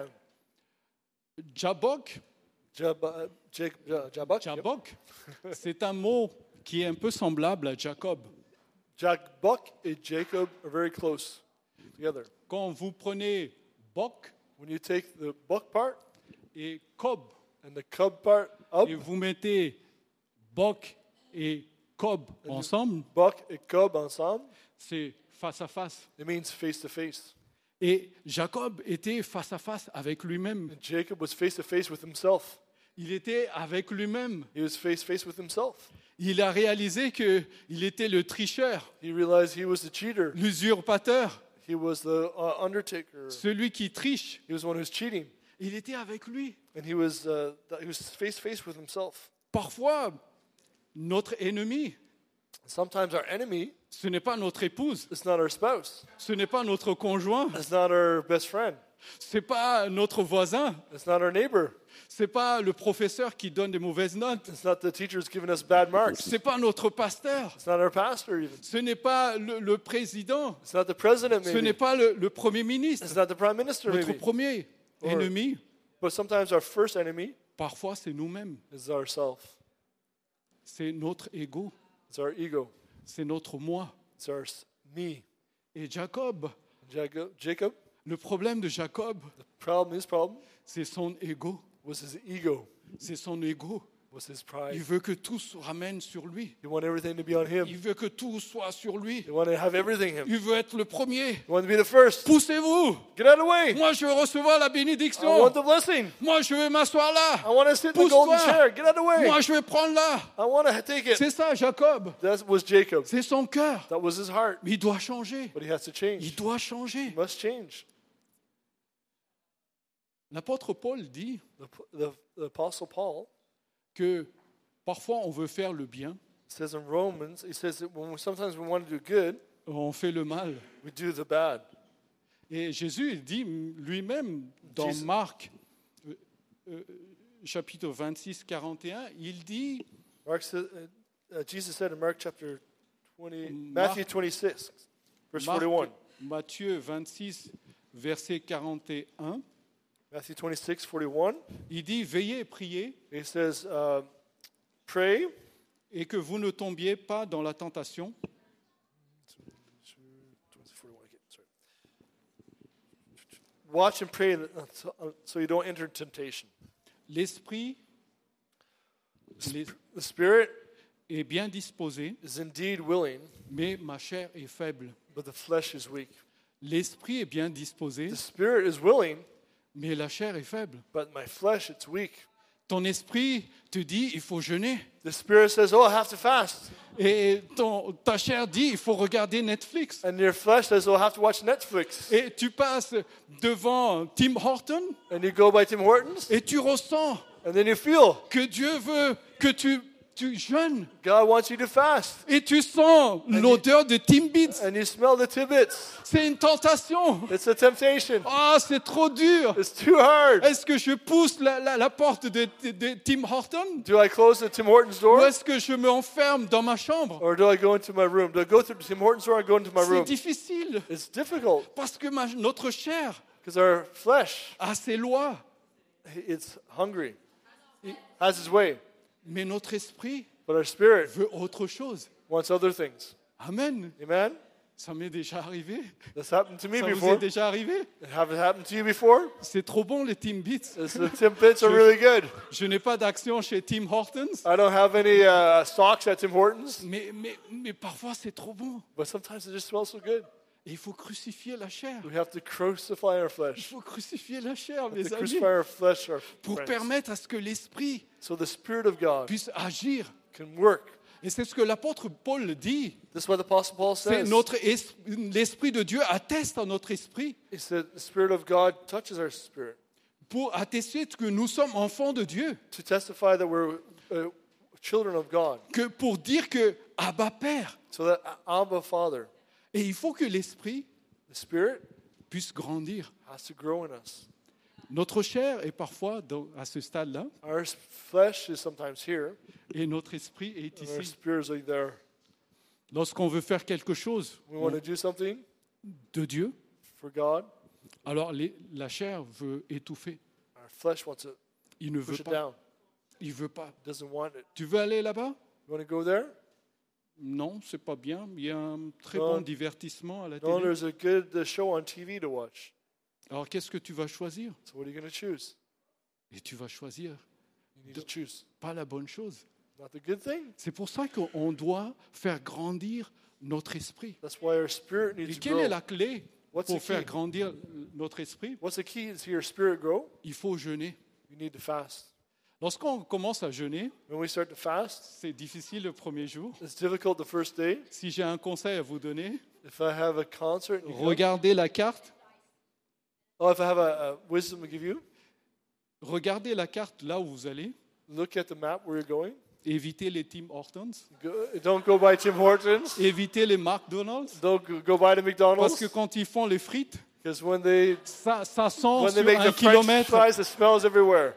Jabok, Jabok. Yep. Jabok, c'est un mot qui est un peu semblable à Jacob. Jabok and Jacob are very close together. Quand vous prenez Bok When you take the buck part et Kob, and the cub part up, et vous mettez Bok et Kob ensemble, buck and cub ensemble, c'est face à face. it means face to face. Et Jacob était face à face avec lui-même. And Jacob was face to face with himself. Il était avec lui-même. He was face to face with himself. Il a réalisé qu'il était le tricheur, He realized he was the cheater. l'usurpateur, He was the undertaker. celui qui triche. He was the one who was cheating. Il était avec lui. And he was face to face with himself. Parfois, notre ennemi, Sometimes our enemy ce n'est pas notre épouse, is not our spouse. ce n'est pas notre conjoint, It's not our best friend. ce n'est pas notre voisin, It's not our neighbor. ce n'est pas le professeur qui donne des mauvaises notes, It's not the teachers giving us bad marks. ce n'est pas notre pasteur, It's not our pastor even. ce n'est pas le président, It's not the president ce n'est maybe. pas le premier ministre. It's not the prime minister Notre maybe. premier Or- ennemi, But sometimes our first enemy parfois, c'est nous-mêmes. is ourself. C'est notre ego, It's our ego. c'est notre moi. It's our me. Et Jacob, Jacob, le problème de Jacob, his problem c'est son ego. was his ego, C'est son ego. was his Il pride. veut que tout se ramène sur lui. He wanted everything to be on him. Il veut que tout soit sur lui. He wanted to have everything him. Il veut être le premier. He wanted to be the first. Poussez-vous. Get out of the way. Moi, je veux recevoir la I bénédiction. want the blessing. Moi, je vais m'asseoir là. I want to sit in the Pousse-toi. golden chair. Get out of the way. Moi, je vais prendre là. I want to take it. C'est ça, Jacob. That was Jacob. C'est son cœur. That was his heart. Mais il doit changer. But he has to Il change. doit changer. He must change. L'apôtre Paul dit The Apostle Paul que parfois on veut faire le bien, says in Romans, he says that sometimes we want to do good, on fait le mal. we do the bad. Et Jésus il dit lui-même dans Jesus. Marc chapitre 26, 41, il dit, Jesus said in Mark chapter 20, Mark- Matthew 26, verse Marc- 41. Matthieu 26, verset 41, Matthew 26, 41. il dit, veillez et priez, He says, pray. et que vous ne tombiez pas dans la tentation. 41 again, sorry. Watch and pray so you don't enter temptation. L'esprit The spirit est bien disposé, is indeed willing, mais ma chair est faible. but the flesh is weak. L'esprit est bien disposé, The spirit is willing, mais la chair est faible. but my flesh, it's weak. Ton esprit te dit, il faut jeûner. The spirit says, oh, I have to fast. Et ta chair dit, il faut regarder Netflix. And your flesh says, oh, I have to watch Netflix. Et tu passes devant Tim Horton And you go by Tim Hortons, et tu ressens and then you feel que Dieu veut que tu jeûnes. God wants you to fast. Et tu sens l'odeur de Timbits. And you smell the tidbits. C'est une tentation. It's a temptation. Ah, c'est trop dur. It's too hard. Est-ce que je pousse la porte de Tim Horton? Do I close the Tim Hortons Ou door? est-ce que je me enferme dans ma chambre? Or do I go into my room? Do I go through the Tim Hortons door or I go into my C'est room? difficile It's difficult parce que notre chair because our flesh, a ses lois, it's hungry. It has its way. mais notre esprit But our spirit veut autre chose. wants other things. Amen. Amen? Ça m'est déjà arrivé. That's happened to me Ça vous est before. déjà arrivé? Have it happened to you before? C'est trop bon les Timbits. The Timbits are really good. Je n'ai pas d'action chez Tim Hortons, I don't have any stocks at Tim Hortons, mais parfois c'est trop bon. but sometimes it just smells so good. Et il faut crucifier la chair. We have to crucify our Il flesh. faut crucifier la chair, To mes amis, crucify our flesh, our pour friends. permettre à ce que l'esprit So the Spirit of God puisse agir. can work. Et c'est ce que l'apôtre Paul dit. This is what the Apostle Paul C'est says. l'esprit de Dieu atteste à notre esprit He said the Spirit of God touches our spirit pour attester que nous sommes enfants de Dieu, to testify that we're children of God. que pour dire que Abba Père. So that Abba, Father, Et il faut que l'esprit the Spirit puisse grandir. has to grow in us. Notre chair est parfois à ce stade-là Our flesh is sometimes here, et notre esprit est and our ici. spirit is like there. Lorsqu'on veut faire quelque chose We want to do something de Dieu, for God. alors la chair veut étouffer. Our flesh wants to Il ne veut push it pas. down. Il veut pas. Doesn't want it. Tu veux aller là-bas? You want to go there? Non, c'est pas bien. Il y a un très Non. bon divertissement à la No, télé. there's a good show on TV to watch. Alors qu'est-ce que tu vas choisir? So what are you going to choose? Et tu vas choisir You need to choose. pas la bonne chose. Not the good thing. C'est pour ça qu'on doit faire grandir notre esprit. That's why our spirit Et needs to quelle est grow. la clé What's pour the faire key? grandir notre esprit? What's the key to your spirit grow? Il faut jeûner. You need to fast. Lorsqu'on commence à jeûner, When we start to fast, c'est difficile le premier jour. it's difficult the first day. Si j'ai un conseil à vous donner, If I have a concert, and you come- regardez la carte. oh, if I have a wisdom to give you, Regardez la carte là où vous allez. look at the map where you're going. Évitez les Tim Hortons. Don't go by Tim Hortons. Évitez les McDonald's. Don't go by the Parce McDonald's. que quand ils font les frites, Because when they ça sent when they sur make un the French kilomètre. fries, it smells everywhere.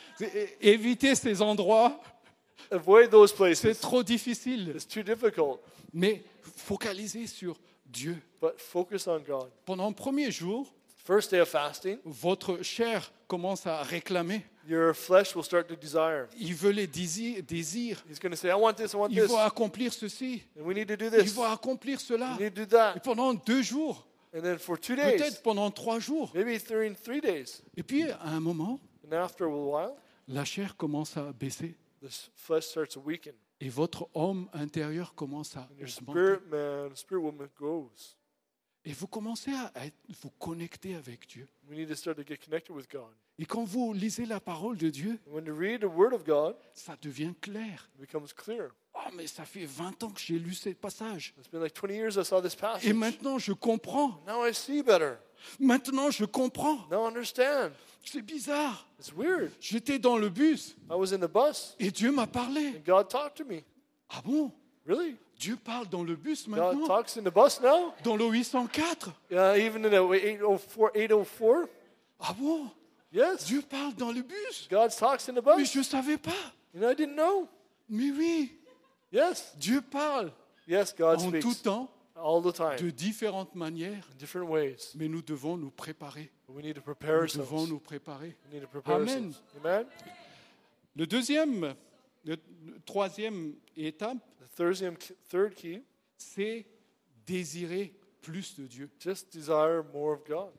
Évitez ces endroits. Avoid those C'est places. trop difficile. It's too difficult. Mais focalisez sur Dieu. But focus on God. Pendant le premier jour, First day of fasting, votre chair commence à réclamer. your flesh will start to desire. Il veut les désirs. He's going to say, I want this, I want Il this. veut accomplir ceci. And we need to do Il this. veut accomplir cela. We need to do that. Et pendant 2 jours, And then for 2 days, peut-être pendant 3 jours. maybe during 3 days. Et puis, à un moment, And after a while, la chair commence à baisser. the flesh starts to weaken. Et votre homme intérieur commence à And your augmenter. spirit man, spirit woman grows. Et vous commencez à vous connecter avec Dieu. We need to start to get connected with God. Et quand vous lisez la parole de Dieu, And when you read the Word of God, ça devient clair. it becomes clear. Oh, mais ça fait 20 ans que j'ai lu ce passage. It's been like 20 years I saw this passage. Et maintenant, je comprends. Now I see better. Maintenant, je comprends. Now I understand. C'est bizarre. It's weird. J'étais dans le bus I was in the bus et Dieu m'a parlé. and God talked to me. Ah bon? Really? Dieu parle dans le bus God maintenant? talks in the bus now? Dans le 804? Even in the 804? Ah bon? Yes. Dieu parle dans le bus. God talks in the Mais bus. je ne savais pas. I didn't know. Mais oui, Yes. Dieu parle Yes, God en tout speaks temps, all the time, de différentes manières, in different ways. mais nous devons nous préparer. But we need to prepare Nous devons ourselves. nous préparer. We need to prepare Amen. ourselves. Amen. Le troisième étape, The third key, c'est désirer plus de Dieu. just desire more of God.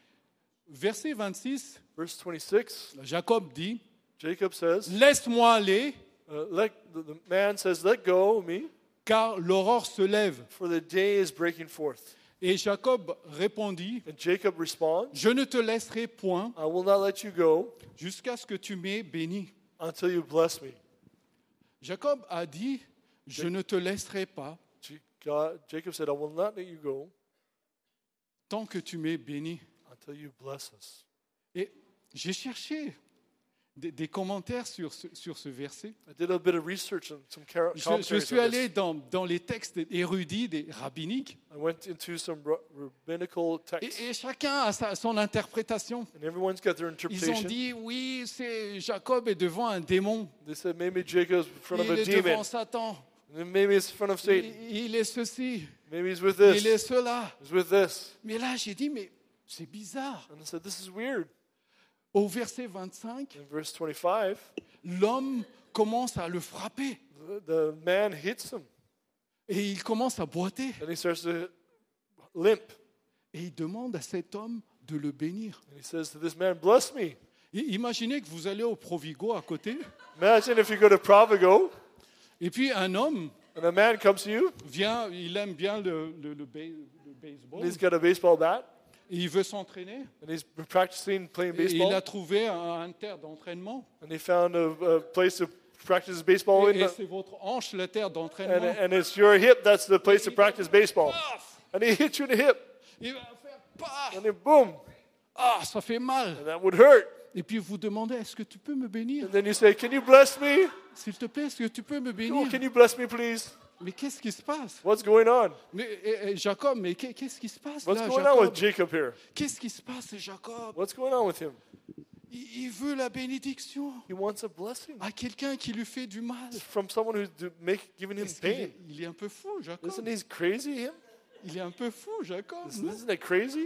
Verset 26, Verse 26, Jacob dit, Jacob says, laisse-moi aller, the man says, let go of me, car l'aurore se lève. for the day is breaking forth. Et Jacob répondit, And Jacob responds, je ne te laisserai point I will not let you go jusqu'à ce que tu m'aies béni. until you bless me. Jacob a dit, je ne te laisserai pas Jacob said, I will not let you go tant que tu m'aies béni. until you bless us. Et j'ai cherché des commentaires sur ce verset. I did a bit of research and some Je commentaries suis on allé this. dans les textes érudits, des rabbiniques, I went into some rabbinical texts, et chacun a son interprétation. and everyone's got their Ils ont interpretation. dit, oui, c'est Jacob est devant un démon, They said maybe Jacob's in front of il a est devant demon. Satan, And then maybe it's in front of Satan. il est ceci, Maybe he's with il est this. cela. He's with this. Mais là, j'ai dit, mais c'est bizarre. And I said, this is weird. Au verset 25, In verse 25, l'homme commence à le frapper the man hits him. et il commence à boiter. And he starts to limp. Et il demande à cet homme de le bénir. And he says to this man, bless me. Imaginez que vous allez au Provigo à côté, Imagine if you go to Provigo, et puis un homme and a man comes to you, vient, il aime bien le and baseball, he's got a baseball bat, et il veut s'entraîner. and he's practicing playing Et il a baseball, trouvé un terre d'entraînement. and he found a place to practice baseball in, Et c'est votre hanche, la terre d'entraînement. and it's your hip that's the place to practice baseball. Paf! And he hits you in the hip, Il va faire paf! and then boom, Ah, ça fait mal. and that would hurt. Et puis vous demandez, est-ce que tu peux me bénir? And then you say, can you bless me? S'il te plaît, est-ce que tu peux me Oh, bénir? can you bless me, please? Mais qu'est-ce qui se passe? What's going on? Mais Jacob, mais qu'est-ce qui se passe What's là, going on with Jacob? Jacob here? Qu'est-ce qui se passe, Jacob? What's going on with him? Il veut la bénédiction He wants a blessing à quelqu'un qui lui fait du mal. from someone who's giving him Est-ce qu'il pain. est, il est un peu fou, Jacob. Isn't he crazy, him? Il est un peu fou, Jacob. non? Isn't that crazy?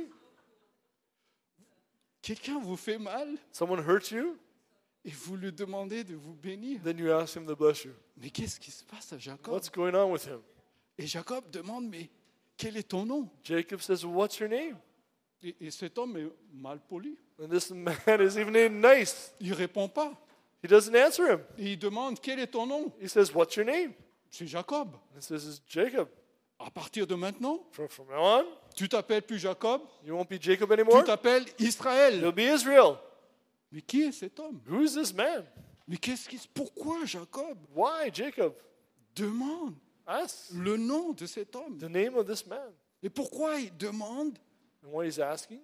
Quelqu'un vous fait mal Someone hurts you, et vous lui demandez de vous bénir. then you ask him to bless you. Mais qu'est-ce qui se passe à Jacob? What's going on with him? Et Jacob demande, mais quel est ton nom? Jacob says, what's your name? Et cet homme est mal poli. And this man is even nice. Il répond pas. He doesn't answer him. Et il demande, quel est ton nom? He says, what's your name? C'est Jacob. And he says, it's Jacob. À partir de maintenant, From now on, tu t'appelles plus Jacob, you won't be Jacob tu anymore. t'appelles Israël. You'll be Israel. Mais qui est cet homme? Who's this man? Mais pourquoi Jacob Why, Jacob? demande Ask le nom de cet homme? the name of this man. Et pourquoi il demande And what he's asking?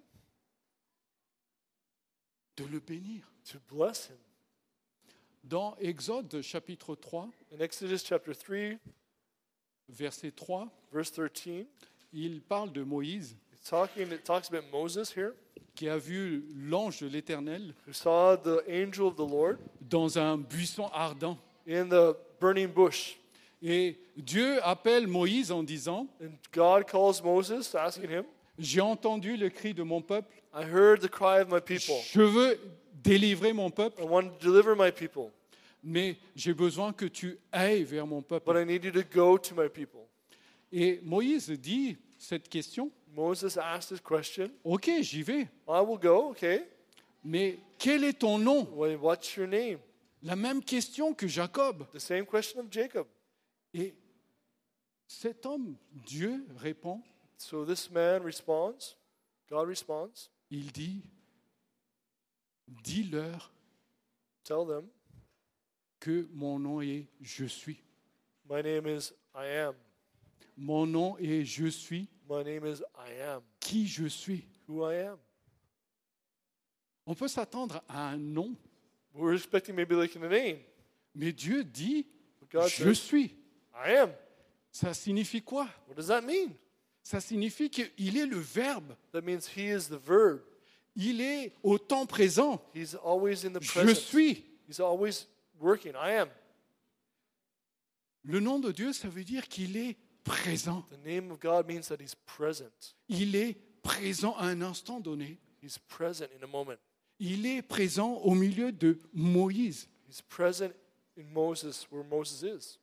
de le bénir? To bless him. Dans Exode chapitre 3, In Exodus chapter 3, verset 3, verse 13, il parle de Moïse it talks about Moses here, qui a vu l'ange de l'Éternel who saw the angel of the Lord dans un buisson ardent. in the burning bush. Et Dieu appelle Moïse en disant, And God calls Moses, asking him, j'ai entendu le cri de mon peuple, I heard the cry of my people. je veux délivrer mon peuple, I want to deliver my people, mais j'ai besoin que tu ailles vers mon but peuple. I need you to go to my people. Et Moïse dit cette question, Moses asked this question. ok, j'y vais, I will go, okay. mais quel est ton nom? Well, what's your name? La même question que Jacob. The same question of Jacob. Et cet homme, Dieu répond, So this man responds, God responds, il dit, dis-leur tell them, que mon nom est je suis. my name is I am. Mon nom est je suis My name is I am, qui je suis. who I am. On peut s'attendre à un nom, We're expecting maybe like in a name. mais Dieu dit But God je says, suis. I am. Ça signifie quoi? What does that mean? Ça signifie qu'il est le verbe. That means he is the verb. il est au temps présent. He's always in the Je present. suis. He's always working. I am. Le nom de Dieu, ça veut dire qu'il est présent. The name of God means that He's present. Il est présent à un instant donné. He's present in a moment. Il est présent au milieu de Moïse. He's present in Moses, where Moses is.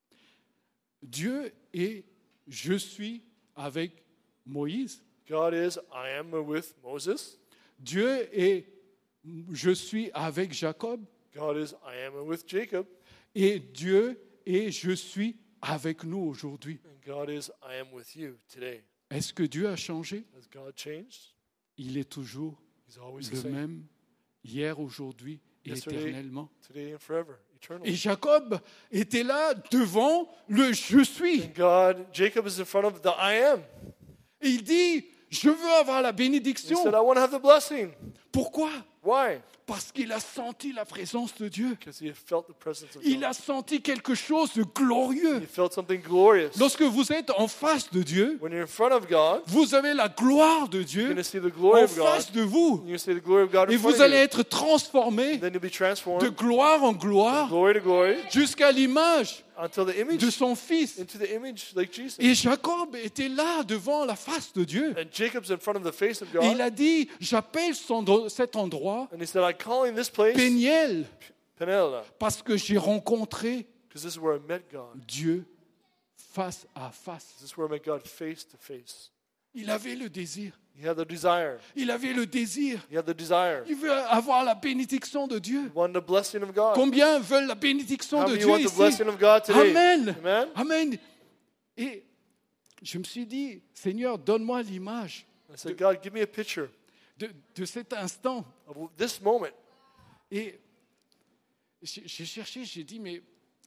Dieu est je suis avec Moïse. God is, I am with Moses. Dieu est je suis avec Jacob. God is, I am with Jacob. Et Dieu est je suis avec nous aujourd'hui. And God is, I am with you today. Est-ce que Dieu a changé? Has God changed? Il est toujours He's always the le same. même, hier, aujourd'hui et Yesterday, éternellement. today, and forever. Eternally. Et Jacob était là devant le je suis. And God, Jacob is in front of the I am. Et il dit, je veux avoir la He bénédiction. said, I want to have the blessing. Pourquoi? Why? Parce qu'il a senti la présence de Dieu. Because he felt the presence of Il God. a senti quelque chose de glorieux. He felt something glorious. Lorsque vous êtes en face de Dieu, When you're in front of God, vous avez la gloire de you're Dieu going to see the glory en of God. face de vous. And you see the glory of God Et in front vous of allez you. être transformé Then you'll be de transformed gloire en from gloire glory to glory jusqu'à l'image until the image, de son Fils. into the image like Jesus. Et Jacob était là devant la face de Dieu. And Jacob's in front of the face of Et il God. a dit, j'appelle cet endroit And he said, I'm calling this place Péniel Peniel, parce que j'ai rencontré because this is where I met God. Dieu face à face. This is where I met God face to face. Il avait le désir. He had the desire. Il avait le désir. He had the desire. Il veut avoir la bénédiction de Dieu. He wanted the blessing of God. Combien veulent la bénédiction How de many Dieu want the ici? blessing of God today? Amen. Amen. Amen. Et je me suis dit, Seigneur, donne-moi l'image I said, God, give me a picture de cet instant. of this moment. Et j'ai cherché, j'ai dit, mais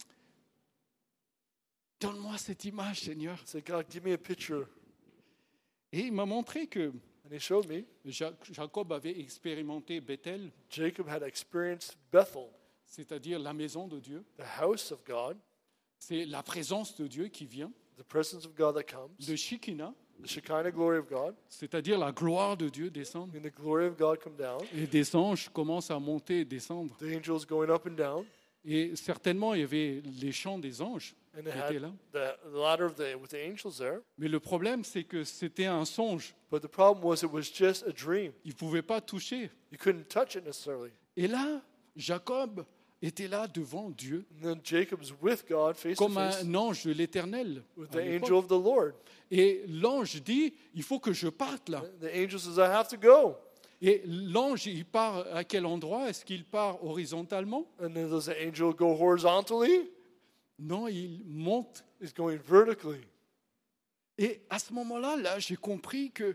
donne-moi cette image, Seigneur. I said, God, give me a picture. Et il m'a montré que And he showed me Jacob avait expérimenté Bethel, Jacob had experienced Bethel, c'est-à-dire la maison de Dieu. the house of God, C'est la présence de Dieu qui vient, the presence of God that comes, de Shekinah, the Shekinah glory of God, c'est-à-dire la gloire de Dieu descend. and the glory of God come down, Et des anges commencent à monter et descendre. the angels going up and down, Et certainement, il y avait les chants des anges and qui they étaient had là. the ladder with the angels there. Mais le problème, c'est que c'était un songe. But the problem was it was just a dream. Il ne pouvait pas toucher. You couldn't touch it necessarily. Et là, Jacob était là devant Dieu, And then Jacob's with God face to comme face un ange de l'Éternel. with à the l'époque. angel of the Lord. Et l'ange dit, il faut que je parte là. The angel says, I have to go. Et l'ange, il part à quel endroit? Est-ce qu'il part horizontalement? And then does the angel go horizontally? Non, il monte. He's going vertically. Et à ce moment-là, là, j'ai compris que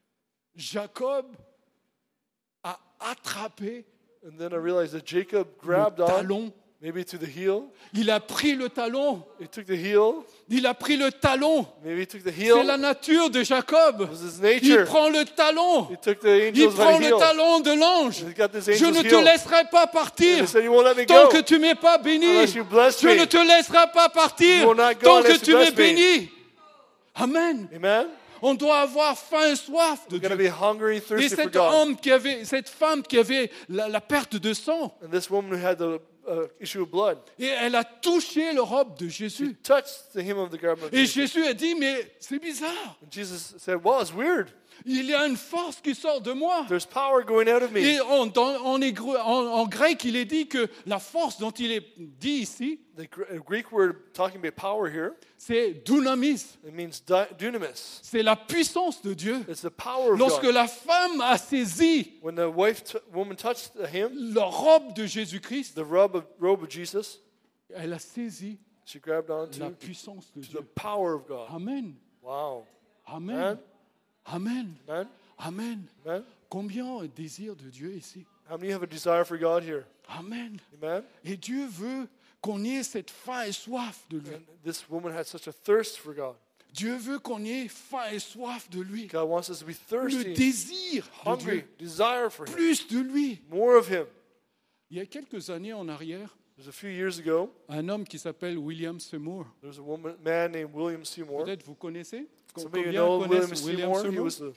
Jacob a attrapé And then I realized that Jacob le grabbed on, talon. maybe to the heel. Il a pris le talon. He took the heel. Il a pris le talon. Maybe he took the C'est heel. la nature de Jacob. It was his Il nature. prend le talon. He took the Il angel's prend right le heel. talon de l'ange. He got this Je angel's ne te heel. laisserai pas And partir he said, you won't let me tant go que tu m'es pas béni. unless you bless Je me. ne te laisserai pas partir You will not go tant que unless tu you m'es bless me. béni. Amen. Amen? On doit avoir faim et soif de We're going to Dieu. be hungry and Et thirsty for cet God. homme cette femme qui avait la perte de sang, And this woman who had the issue of blood, et elle a touché le robe de Jésus. touched the hem of the garment of Et Jesus. Jésus a dit, mais c'est bizarre. And Jesus said, well, it's weird. Il y a une force qui sort de moi. There's power going out of me. Et en grec, il est dit que la force dont il est dit ici, The Greek word talking about power here, c'est dunamis. it means dunamis. C'est la puissance de Dieu. It's the power of Lorsque God. la femme a saisi When the woman touched him, la robe de Jésus-Christ, the robe of Jesus, elle a saisi she grabbed onto la puissance de the Dieu. power of God. Amen. Wow. Amen. Amen. Amen? Amen. Amen? Combien ont un désir de Dieu ici? How many have a desire for God here? Amen. Amen? Et Dieu veut qu'on ait cette faim et soif de lui. And this woman had such a thirst for God. Dieu veut qu'on ait faim et soif de lui. God wants us to be Le thirsty, désir de hungry, Dieu. desire for Him, Plus de lui. more of Him. Il y a quelques années en arrière, There's a few years ago, un homme qui s'appelle William Seymour. there was a man named William Seymour. Peut-être vous connaissez? Some of you Combien know William connaissent William Seymour. He Seymour? was the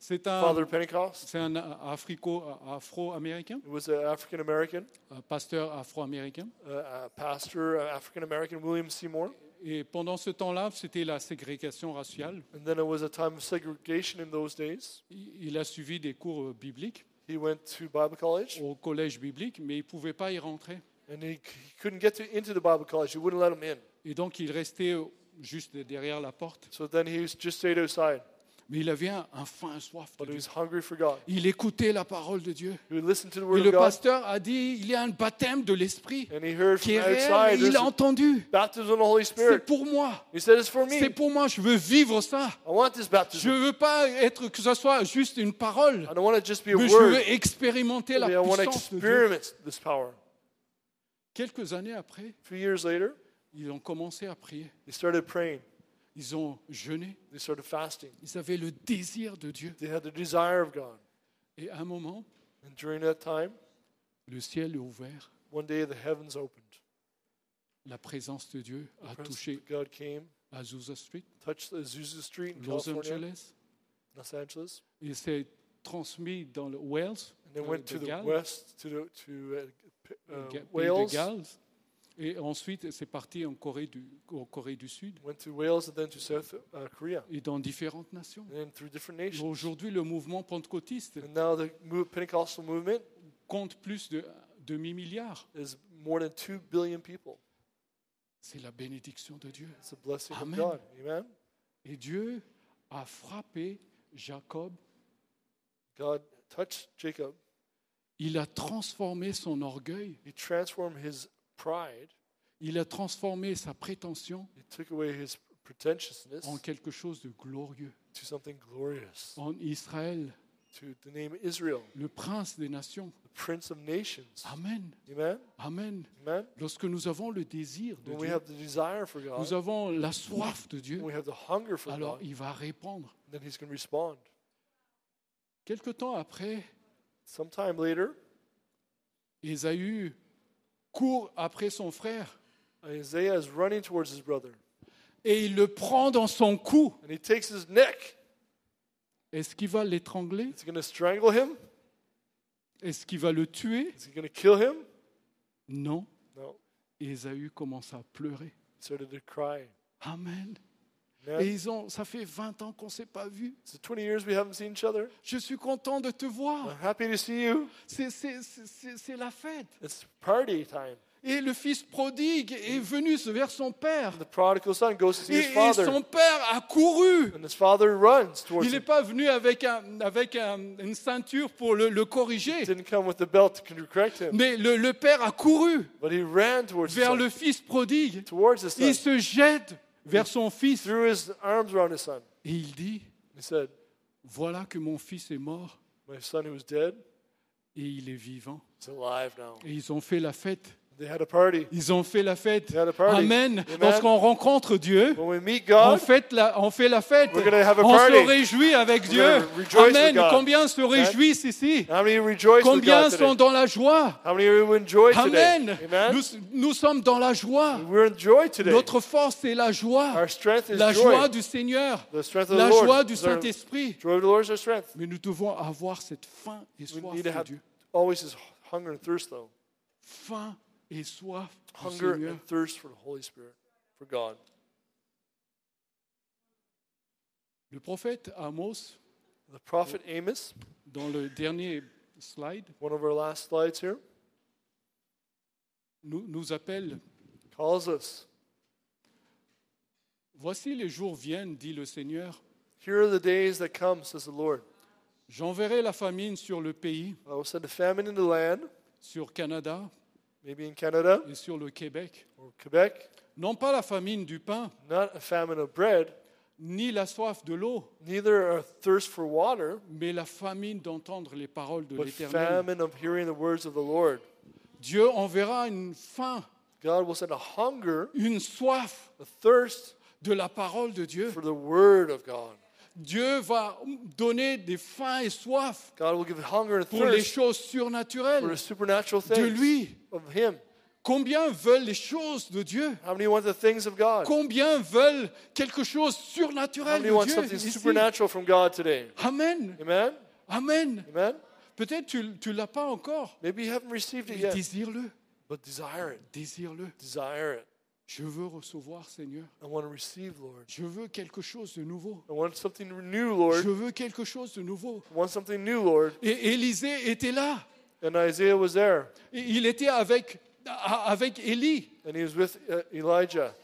C'est father un, of Pentecost. c'est un afro-américain, It was an African American, un pasteur afro-américain. a pastor, African American, William Seymour. Et pendant ce temps-là, c'était la ségrégation raciale. And then it was a time of segregation in those days. Il a suivi des cours bibliques He went to Bible college, au collège biblique, mais il ne pouvait pas y rentrer. and he couldn't get into the Bible college. He wouldn't let him in. Et donc, il restait juste derrière la porte. So then he just stayed outside, Mais il avait un faim, un soif de but he Dieu. was hungry for God. Il écoutait la parole de Dieu. He would listen to the Et Word le of God, pasteur a dit, il y a un baptême de l'Esprit and he heard qui from est réel. outside, Et il there's a a entendu. baptism of the Holy C'est Spirit. pour moi. He said, it's for C'est me. pour moi. Je veux vivre ça. I want this Je baptism. ne veux pas être que ce soit juste une parole, I don't want it to just be a mais je word. veux expérimenter la I want to puissance de Dieu. experiment this power. Quelques années après, A few years later, ils ont commencé à prier. they started praying. Ils ont jeûné. They started fasting. Ils avaient le désir de Dieu. They had the desire of God. Et à un moment, And during that time, le ciel est ouvert. one day the heavens opened. La présence de Dieu a The presence touché of God came, Azusa Street, touched Azusa Street in Los California, Angeles. Los Angeles, Il s'est transmis dans le Wales, and then went to the Galles, west, to pays de Wales, Galles. Et ensuite, c'est parti en Corée du Sud went to Wales, and then to South Korea, et dans différentes nations. and then through different nations. Aujourd'hui, le mouvement pentecôtiste And now the Pentecostal movement compte plus de demi-milliard. is more than 2 billion people. C'est la bénédiction de Dieu. It's a blessing Amen. of God. Amen. Et Dieu a frappé Jacob. God touched Jacob. Il a transformé son orgueil. He transformed his pride. Il a transformé sa prétention He took away his pretentiousness en quelque chose de glorieux. to something glorious, En Israël, to the name Israel, le prince des nations. the Prince of Nations. Amen. Amen. Amen. Amen. Lorsque nous avons le désir de When we Dieu, have the desire for nous God, avons la soif de Dieu, when we have the hunger for alors God, il va répondre. then He's going to respond. Quelque temps après, Sometime later, Ésaü court après son frère Isaiah is running towards his brother, et il le prend dans son cou. and he takes his neck. Est-ce qu'il va l'étrangler? Is he going to strangle him? Est-ce qu'il va le tuer? Is he going to kill him? Non. No. Ésaü commence à pleurer. He started to cry. Amen. Amen. Et ça fait 20 ans qu'on ne s'est pas vus. So 20 years we haven't seen each other. Je suis content de te voir. I'm happy to see you. C'est la fête. It's party time. Et le fils prodigue est venu vers son père. The prodigal son goes to see his Et father, son père a couru. and his father runs towards Il n'est him. pas venu avec une ceinture pour le corriger. Didn't come with the belt to correct him, Mais le père a couru but he ran towards his vers son, le fils prodigue. towards his Il son, se jette vers son fils. threw his arms around his son. Et il dit, He said, voilà que mon fils est mort "My son who was dead et il est vivant. is alive now." Et ils ont fait la fête. They had a party. Ils ont fait la fête. They had a party. Amen. Amen. Lorsqu'on rencontre Dieu, When we meet on God, fait la fête. We're gonna have a On party. se réjouit avec Dieu. gonna rejoice with Amen. God. Combien se réjouissent ici? how many rejoice with Combien God sont today? dans la joie? How many of you enjoy Amen. today? Amen. Nous sommes dans la joie. We're in joy today. Notre force, c'est la joie. Our strength is La joy. joie du Seigneur. The strength of the La Lord. joie du is our- Saint-Esprit. Joy of the Lord is our strength. Mais nous devons avoir cette faim et We soif need to de have Dieu. always this hunger and thirst, though. Faim et soif du Hunger Seigneur. and thirst for the Holy Spirit, for God. Le prophète Amos, The prophet Amos, dans le dernier slide, one of our last slides here, nous appelle calls us. Voici les jours viennent, dit le Seigneur. Here are the days that come, says the Lord. J'enverrai la famine sur le pays, I will send a famine in the land, sur Canada maybe in Canada et sur le Québec. or Quebec. Non pas la famine du pain, Not a famine of bread, ni la soif de l'eau, neither a thirst for water, mais la famine d'entendre les paroles de but l'Éternel. famine of hearing the words of the Lord. Dieu enverra une faim, God will send a hunger, une soif a thirst de la parole de Dieu. for the word of God. Dieu va donner des faim et soif God will give hunger and pour les thirst choses for the surnaturelles supernatural de things lui. of Him. Combien veulent les choses de Dieu? How many want the things of God? Combien veulent quelque chose How surnaturel many de want Dieu something ici? supernatural from God today? Amen. Amen? Amen. Amen? Peut-être tu ne l'as pas encore. Maybe you haven't received it Mais yet, désire-le. but desire it. Désire-le. Desire it. Je veux recevoir, Seigneur. I want to receive, Lord. Je veux quelque chose de nouveau. I want something new, Lord. Je veux quelque chose de nouveau. I want something new, Lord. Et Élisée était là. And Isaiah was there, Et il était avec Élie. and he was with Elijah.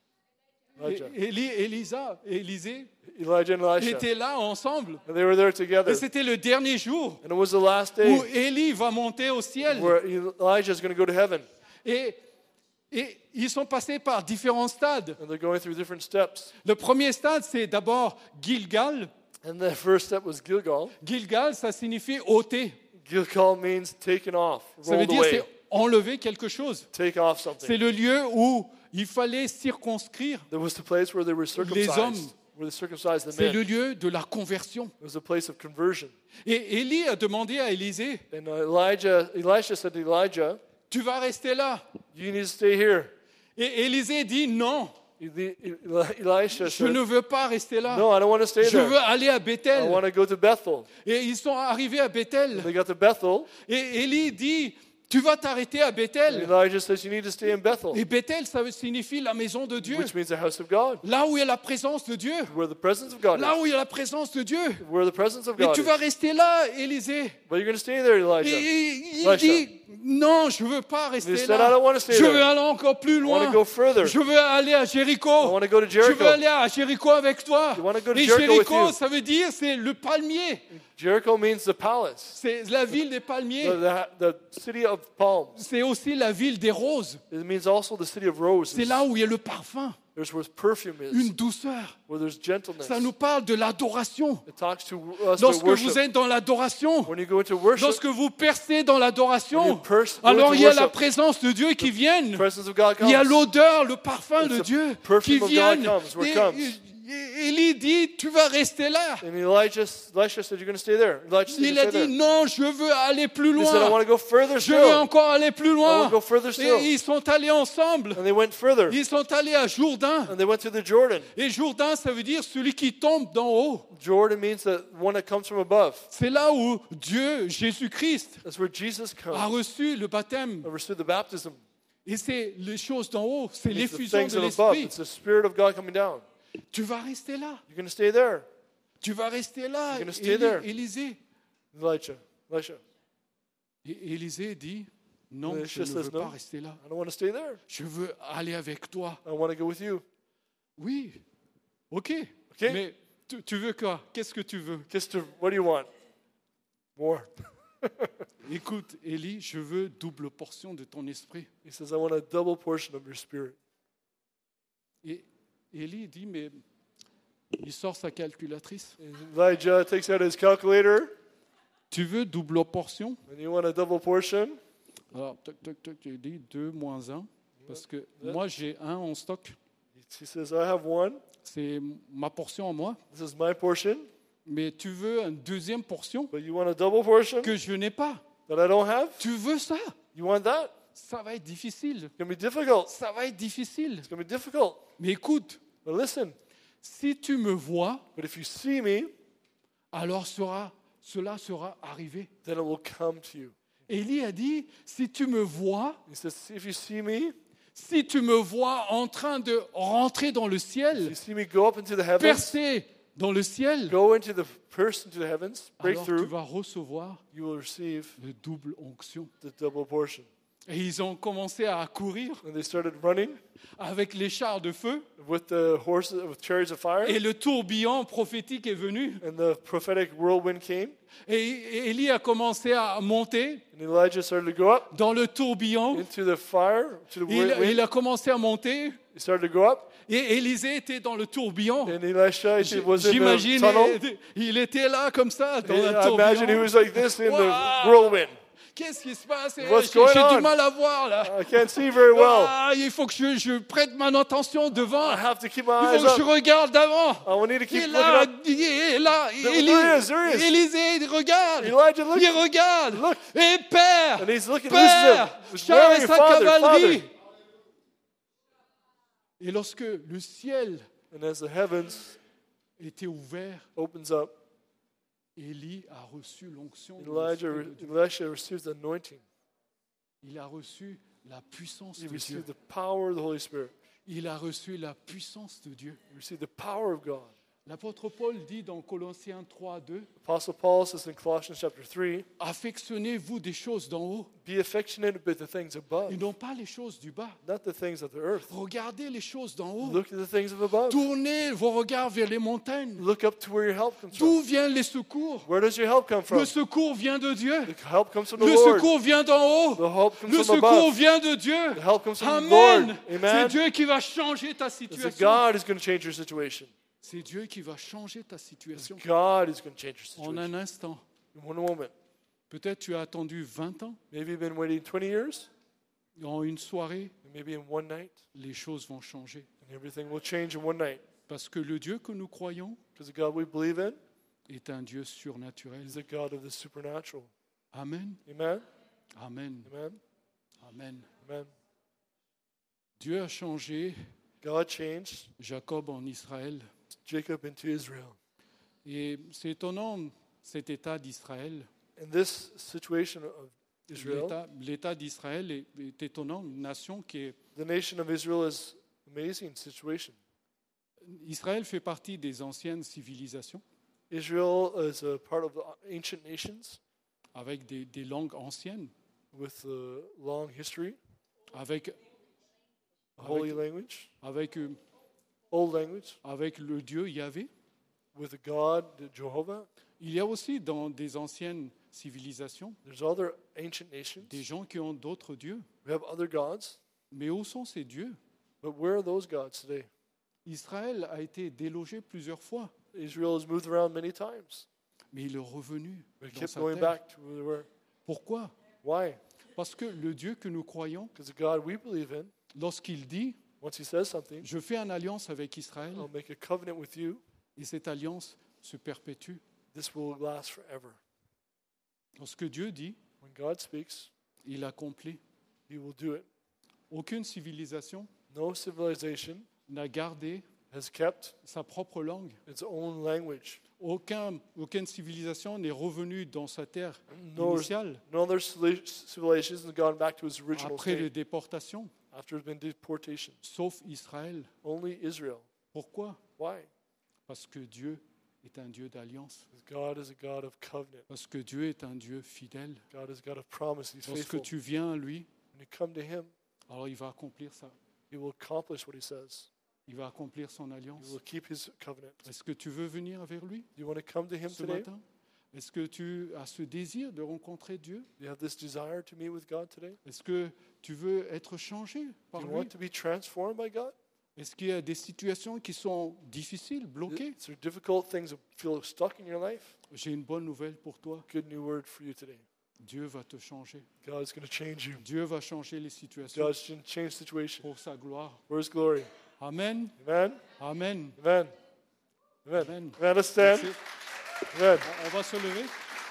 Élisée Elijah and Elisha. étaient là ensemble. And they were there together. Et c'était le dernier jour And it was the last où day Élie va monter au ciel. where Elijah is going to go to heaven. Et ils sont passés par différents stades. And they're going through different steps. Le premier stade, c'est d'abord Gilgal. And the first step was Gilgal. Gilgal, ça signifie ôter. Gilgal means taken off, Ça veut rolled dire away. c'est enlever quelque chose. Take off something. C'est le lieu où il fallait circonscrire. There was the place where they were Les hommes. circumcised. Where they circumcised the C'est le men. lieu de la conversion. It was a place of conversion. Et Élie a demandé à Élisée, And Elisha said to Elijah, tu vas rester là. you need to stay here. Et Élisée dit, non, Elisha je ne said, veux pas rester là. no, I don't want to stay Je veux there. aller à I Bethel. want to go to Bethel. Et ils sont arrivés à Bethel. They got to Bethel. Et Élie dit, tu vas t'arrêter à And Bethel. Elijah says, you need to stay in Bethel, Et Bethel, ça signifie la maison de Dieu. which means the house of God, Là où il y a la présence de Dieu. where the presence of God Là is. où il y a la présence de Dieu. Where the presence of Et God tu is. vas rester là, Élisée. But you're going to stay there, Et Elijah. il dit, non, je ne veux pas He rester said, I là. don't want to stay Je veux there. aller encore plus I want loin. to go further. Je veux aller à I Jéricho. want to go to Je veux Jericho. aller à Jéricho avec toi. You wanna go to Et Jericho with Jéricho, you? ça veut dire, c'est le palmier. Jericho means the palace, C'est la ville des palmiers. the city of palms. C'est aussi la ville des roses. It means also the city of roses. C'est là où il y a le parfum, There's where perfume une is, douceur. where there's gentleness. Ça nous parle de l'adoration. It talks to us about Lorsque vous worship. êtes dans l'adoration, When you go into worship, lorsque vous percez dans when you l'adoration, go alors into il y a la worship, présence de Dieu qui vient. the presence of God Il y a comes. l'odeur, le parfum It's de the Dieu perfume qui of vient. God comes, where it comes. Et Élie dit, tu vas rester là. And Elisha said, you're going to stay there. Elijah said, Il you a stay dit, there. non, je veux aller plus He said, I loin. want to go further Je veux still. encore aller plus I loin. want to go further Et still. ils sont allés ensemble. And they went further. Ils sont allés à Jourdain. And they went to the Jordan. Et Jourdain, ça veut dire celui qui tombe d'en haut. Jordan means the one that comes from above. C'est là où Dieu, Jésus-Christ, That's where Jesus a comes. reçu le baptême. I received the baptism. Et c'est les choses d'en haut, c'est It's the l'effusion things de that are above. l'Esprit. It's the Spirit of God coming down. Tu vas rester là. You're going to stay there, Tu vas rester là. You're gonna stay there. Élisée. Elisha. Et Élisée dit, non, je Elisha ne says veux pas no. rester là. I don't want to stay there. Je veux aller avec toi. I want to go with you. Oui, ok. Ok. Mais tu veux quoi? Qu'est-ce que tu veux? What do you want? More. Écoute, Élie, je veux double portion de ton esprit. He says, I want a double portion of your spirit. Et Élie dit, mais il sort sa calculatrice. Elijah takes out his calculator. Tu veux double portion? And you want a double portion? Alors, toc, toc, toc, il dit 2 moins 1. Parce que moi, j'ai 1 en stock. He says, I have one. C'est ma portion à moi. This is my portion. Mais tu veux une deuxième portion But you want a double portion que je n'ai pas. that I don't have? Tu veux ça? You want that? Ça va être difficile. It's going to be difficult. Ça va être difficile. It's going to be difficult. Mais écoute, But listen, si tu me vois, but if you see me, alors cela sera arrivé. then it will come to you. Élie a dit, si tu me vois, He says, if you see me, si tu me vois en train de rentrer dans le if ciel, you see me go up into the heavens, percer dans le ciel, go into the person to the heavens, break alors tu through, vas recevoir you will receive le double onction. the double portion. Et ils ont commencé à courir And they started running avec les chars de feu with the horses, with chariots of fire, et le tourbillon prophétique est venu. and the prophetic whirlwind came. Et Élie a commencé à monter And Elijah started to go up dans le tourbillon. into the fire, to the Il whirlwind. a commencé à monter He started to go up, et Élisée était dans le tourbillon. and Elisha was in the J'imagine, tunnel. il était là comme ça dans And le I imagine he tourbillon. was like this in Wow. the whirlwind. Qu'est-ce qui se passe? What's going J'ai on? du mal à voir là. I can't see very well. Ah, il faut que je prête mon attention devant. I have to keep my Il eyes faut que je up. regarde d'avant. I need to keep Et looking là, up. il est là. There he is. Élisée, il regarde. Elijah, look. Il regarde. Look. Et Père, And he's looking. Père, Listen to him. char Where et are you, sa Father? cavalerie. Father. Et lorsque le ciel And as the heavens était ouvert, opens up, Élie a reçu l'onction. de Elijah l'Esprit de Dieu. Elisha receives the anointing. Il a reçu la puissance He de Dieu. received the power of the Holy Spirit. Il a reçu la puissance de Dieu. He received the power of God. L'apôtre Paul dit dans Colossiens 3, 2, Apostle Paul says in Colossians chapter 3, affectionnez-vous des choses d'en haut be affectionate with the things above, et non pas les choses du bas. not the things of the earth. Regardez les choses d'en haut. Look at the things of above. Tournez vos regards vers les montagnes. Look up to where your help comes D'où from. viennent les secours? Where does your help come from? Le secours vient de Dieu. The help comes from the Le Lord. secours vient d'en haut. The help comes Le from secours above. vient de Dieu. The help comes from the Amen. Lord. C'est Amen. Dieu qui va changer ta It's that situation. God is going to change your situation. C'est Dieu qui va changer ta It's situation. God is going to change your En situation. un instant. In one moment. Peut-être tu as attendu 20 ans. Maybe you've been waiting 20 years. En une soirée, And maybe in one night. les choses vont changer. And everything will change in one night. Parce que le Dieu que nous croyons Because the God we believe in est un Dieu surnaturel. is the God of the supernatural. Amen. Amen. Amen. Amen. Amen. Amen. Dieu a changé God changed Jacob en Israël. Jacob into Israel. Et c'est étonnant, cet état d'Israël. In this situation of Israel, L'état d'Israël est étonnant, une nation qui est... the nation of Israel is an amazing situation. Israël fait partie des anciennes civilisations, Israel is a part of the ancient nations avec des langues anciennes, with a long history, avec, holy language, avec, old language, avec le Dieu Yahvé. with a God, Jehovah. Il y a aussi dans des anciennes civilisations There's other ancient nations. des gens qui ont d'autres dieux. We have other gods. Mais où sont ces dieux? But where are those gods today? Israël a été délogé plusieurs fois, Israel has moved around many times. mais il est revenu They dans kept sa going terre. back to where they were. Pourquoi? Why? Parce que le Dieu que nous croyons, Because the God we believe in, lorsqu'il dit once He says something, « Je fais une alliance avec Israël I'll make a covenant with you, » et cette alliance se perpétue. this will last forever. Lorsque Dieu dit, When God speaks, il accomplit. He will do it. Aucune civilisation No civilization n'a gardé has kept sa propre langue. its own language. Aucune civilisation n'est revenue dans sa terre No, initiale no other civilization has gone back to its original après les state déportations, after there's been deportation. sauf Israël. Only Israel. Pourquoi? Why? Parce que Dieu est un Dieu d'alliance. Because God is a God of covenant. Parce que Dieu est un Dieu fidèle. God is a God of promise. He's Lorsque faithful. tu viens à lui, When you come to Him, alors il va accomplir ça. He will accomplish what He says. Il va accomplir son He alliance. will keep His covenant. Est-ce que tu veux venir vers lui Do you want to come to Him ce today? matin? Est-ce que tu as ce désir de rencontrer Dieu? Do you have this desire to meet with God today? Est-ce que tu veux être changé Do par you lui? want to be transformed by God? Est-ce qu'il y a des situations qui sont difficiles, bloquées? Is there difficult things that feel stuck in your life? J'ai une bonne nouvelle pour toi. Good new word for you today. Dieu va te changer. God is going to change you. Dieu va changer les situations God's going to change the situation pour sa gloire. for His glory. Amen. Amen? Amen. Amen. Amen. Amen. Amen. Let's stand. Merci. Amen. On va se lever.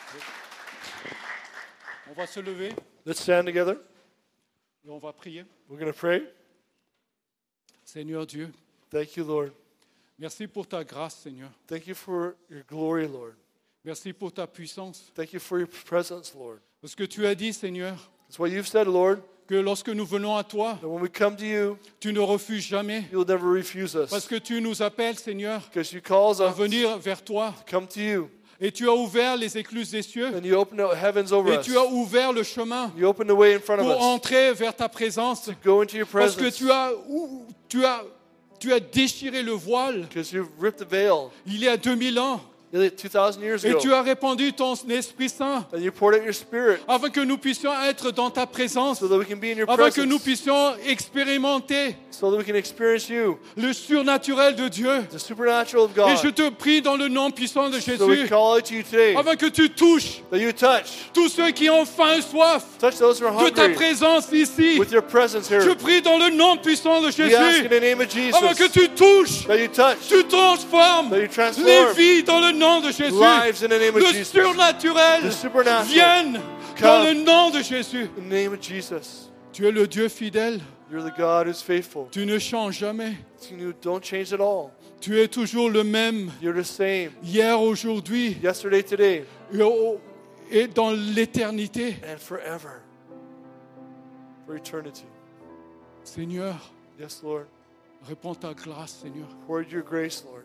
On va se lever Let's stand together. et on va prier. We're going to pray. Seigneur Dieu, Thank you, Lord. merci pour ta grâce, Seigneur. Thank you for your glory, Lord. Merci pour ta puissance. Thank you for your presence, Lord. Parce que tu as dit, Seigneur, It's what you've said, Lord, que lorsque nous venons à toi, that when we come to you, tu ne refuses jamais. you'll never refuse us. Parce que tu nous appelles, Seigneur, Because you call us à to venir vers toi. come to you. Et tu as ouvert les écluses des cieux. And you open the heavens over Et us. tu as ouvert le chemin You open the way in front of pour us entrer vers ta présence. to go into your Parce que presence. tu as déchiré le voile Because you've ripped the veil. il y a 2000 ans. 2,000 years Et ago. tu as répandu ton Esprit Saint And you poured out your Spirit afin que nous puissions être dans ta présence, so that we can be in your afin que nous presence, puissions expérimenter so that we can experience you, le surnaturel de Dieu. the supernatural of Et je God. te prie dans le nom puissant de So we Jésus, call out to you today afin que tu touches that you touch. tous ceux qui ont faim et soif Touch those who are de ta hungry présence ici. with your presence here. Je prie dans le nom puissant de We ask in Jésus, the name of afin que Jesus tu touches, that you touch tu transformes That you les transform vies dans le nom de Jésus. lives in the name of Le Jesus. surnaturel The supernatural. vienne dans le nom de Jésus. In the name of Jesus. Tu es le Dieu fidèle, You're the God who's faithful. tu ne changes jamais. You don't change at all. Tu es toujours le même, You're the same hier, aujourd'hui yesterday, today, et dans l'éternité. and forever. For eternity. Seigneur, Yes, Lord. répands ta grâce, Seigneur. Pour out your grace, Lord.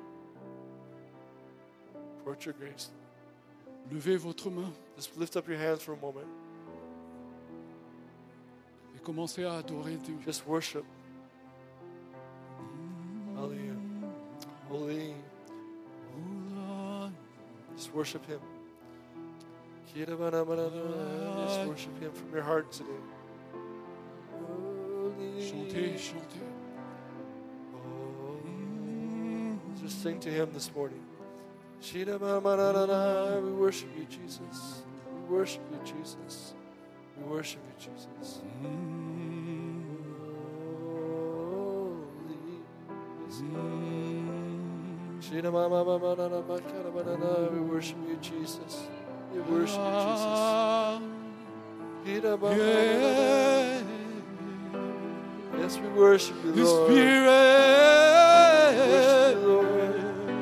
Pour out your grace. Levez votre main Just lift up your hands for a moment. et commencez à adorer Dieu. Just worship. Hallelujah. Holy. Just worship Him. Just worship Him from your heart today. Chantez, chantez. Just sing to Him this morning. We worship you, Jesus. We worship you, Jesus. We worship you, Jesus. We worship you, Jesus. We worship you, Jesus. Yeah. Yes, we worship you, The Lord. Spirit, Worship you, Lord.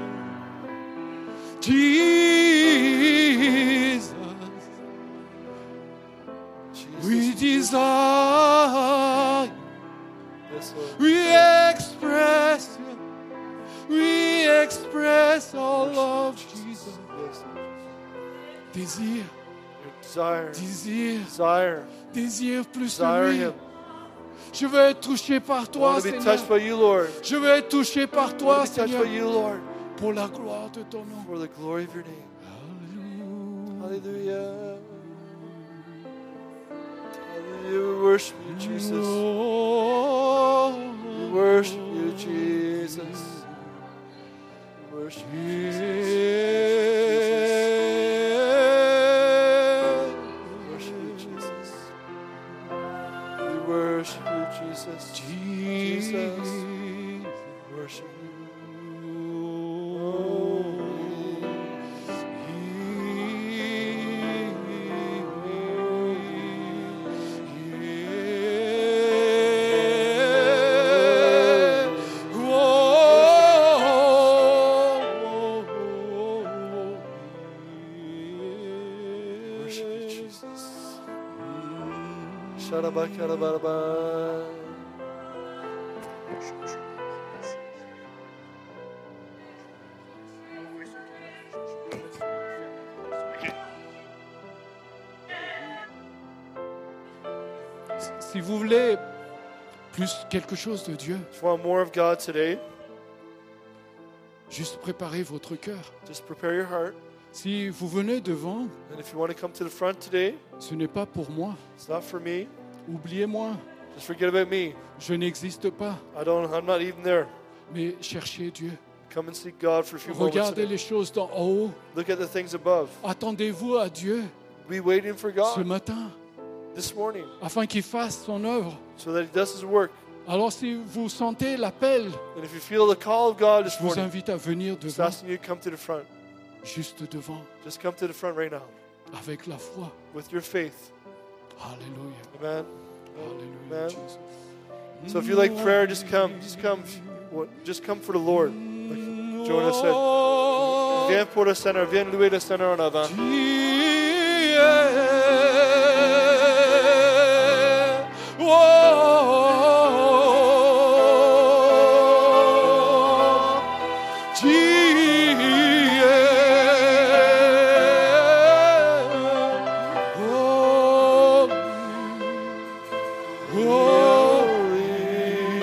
Jesus, we Jesus. desire, Yes, Lord. we express our love, Jesus. Yes, Lord. Désir, Your desire. désir, Desire. désir plus Desire de lui. Him. Je veux être touché par I toi, want to be Seigneur. touched by you, Lord. Je veux être touché par I toi, want to be touched Seigneur, by you, Lord. pour la gloire de ton nom. For the glory of your name. Hallelujah. Hallelujah. Hallelujah. We worship you, Jesus. We worship you, Jesus. We worship you, Jesus. We worship you, Jesus. We worship you, Jesus. Jesus. We worship you. Worship you, Jesus. Shadabakarabarabai. Si vous voulez plus quelque chose de Dieu, If you want more of God today, juste préparez votre cœur. just prepare your heart. Si vous venez devant, And if you want to come to the front today, ce n'est pas pour moi. it's not for me. Oubliez-moi, Just forget about me. je n'existe pas. I'm not even there. Mais cherchez Dieu. Come and seek God for a few moments Regardez today. les choses d'en haut. Look at the things above. Attendez-vous à Dieu Be waiting for ce God matin this morning afin qu'il fasse son œuvre. so that He does His work. Alors si vous sentez l'appel, And if you feel the call of God this je vous morning, invite à venir just devant, asking you to come to the front. juste devant, Just come to the front right now avec la foi. with your faith. Alléluia. Amen. Alléluia. Amen. Jesus. So if you like prayer, just come. Just come. Just come for the Lord. Like Jonah said. Viens pour le Seigneur. Viens louer le Seigneur en avant.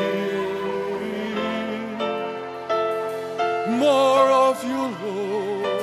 More of you, Lord.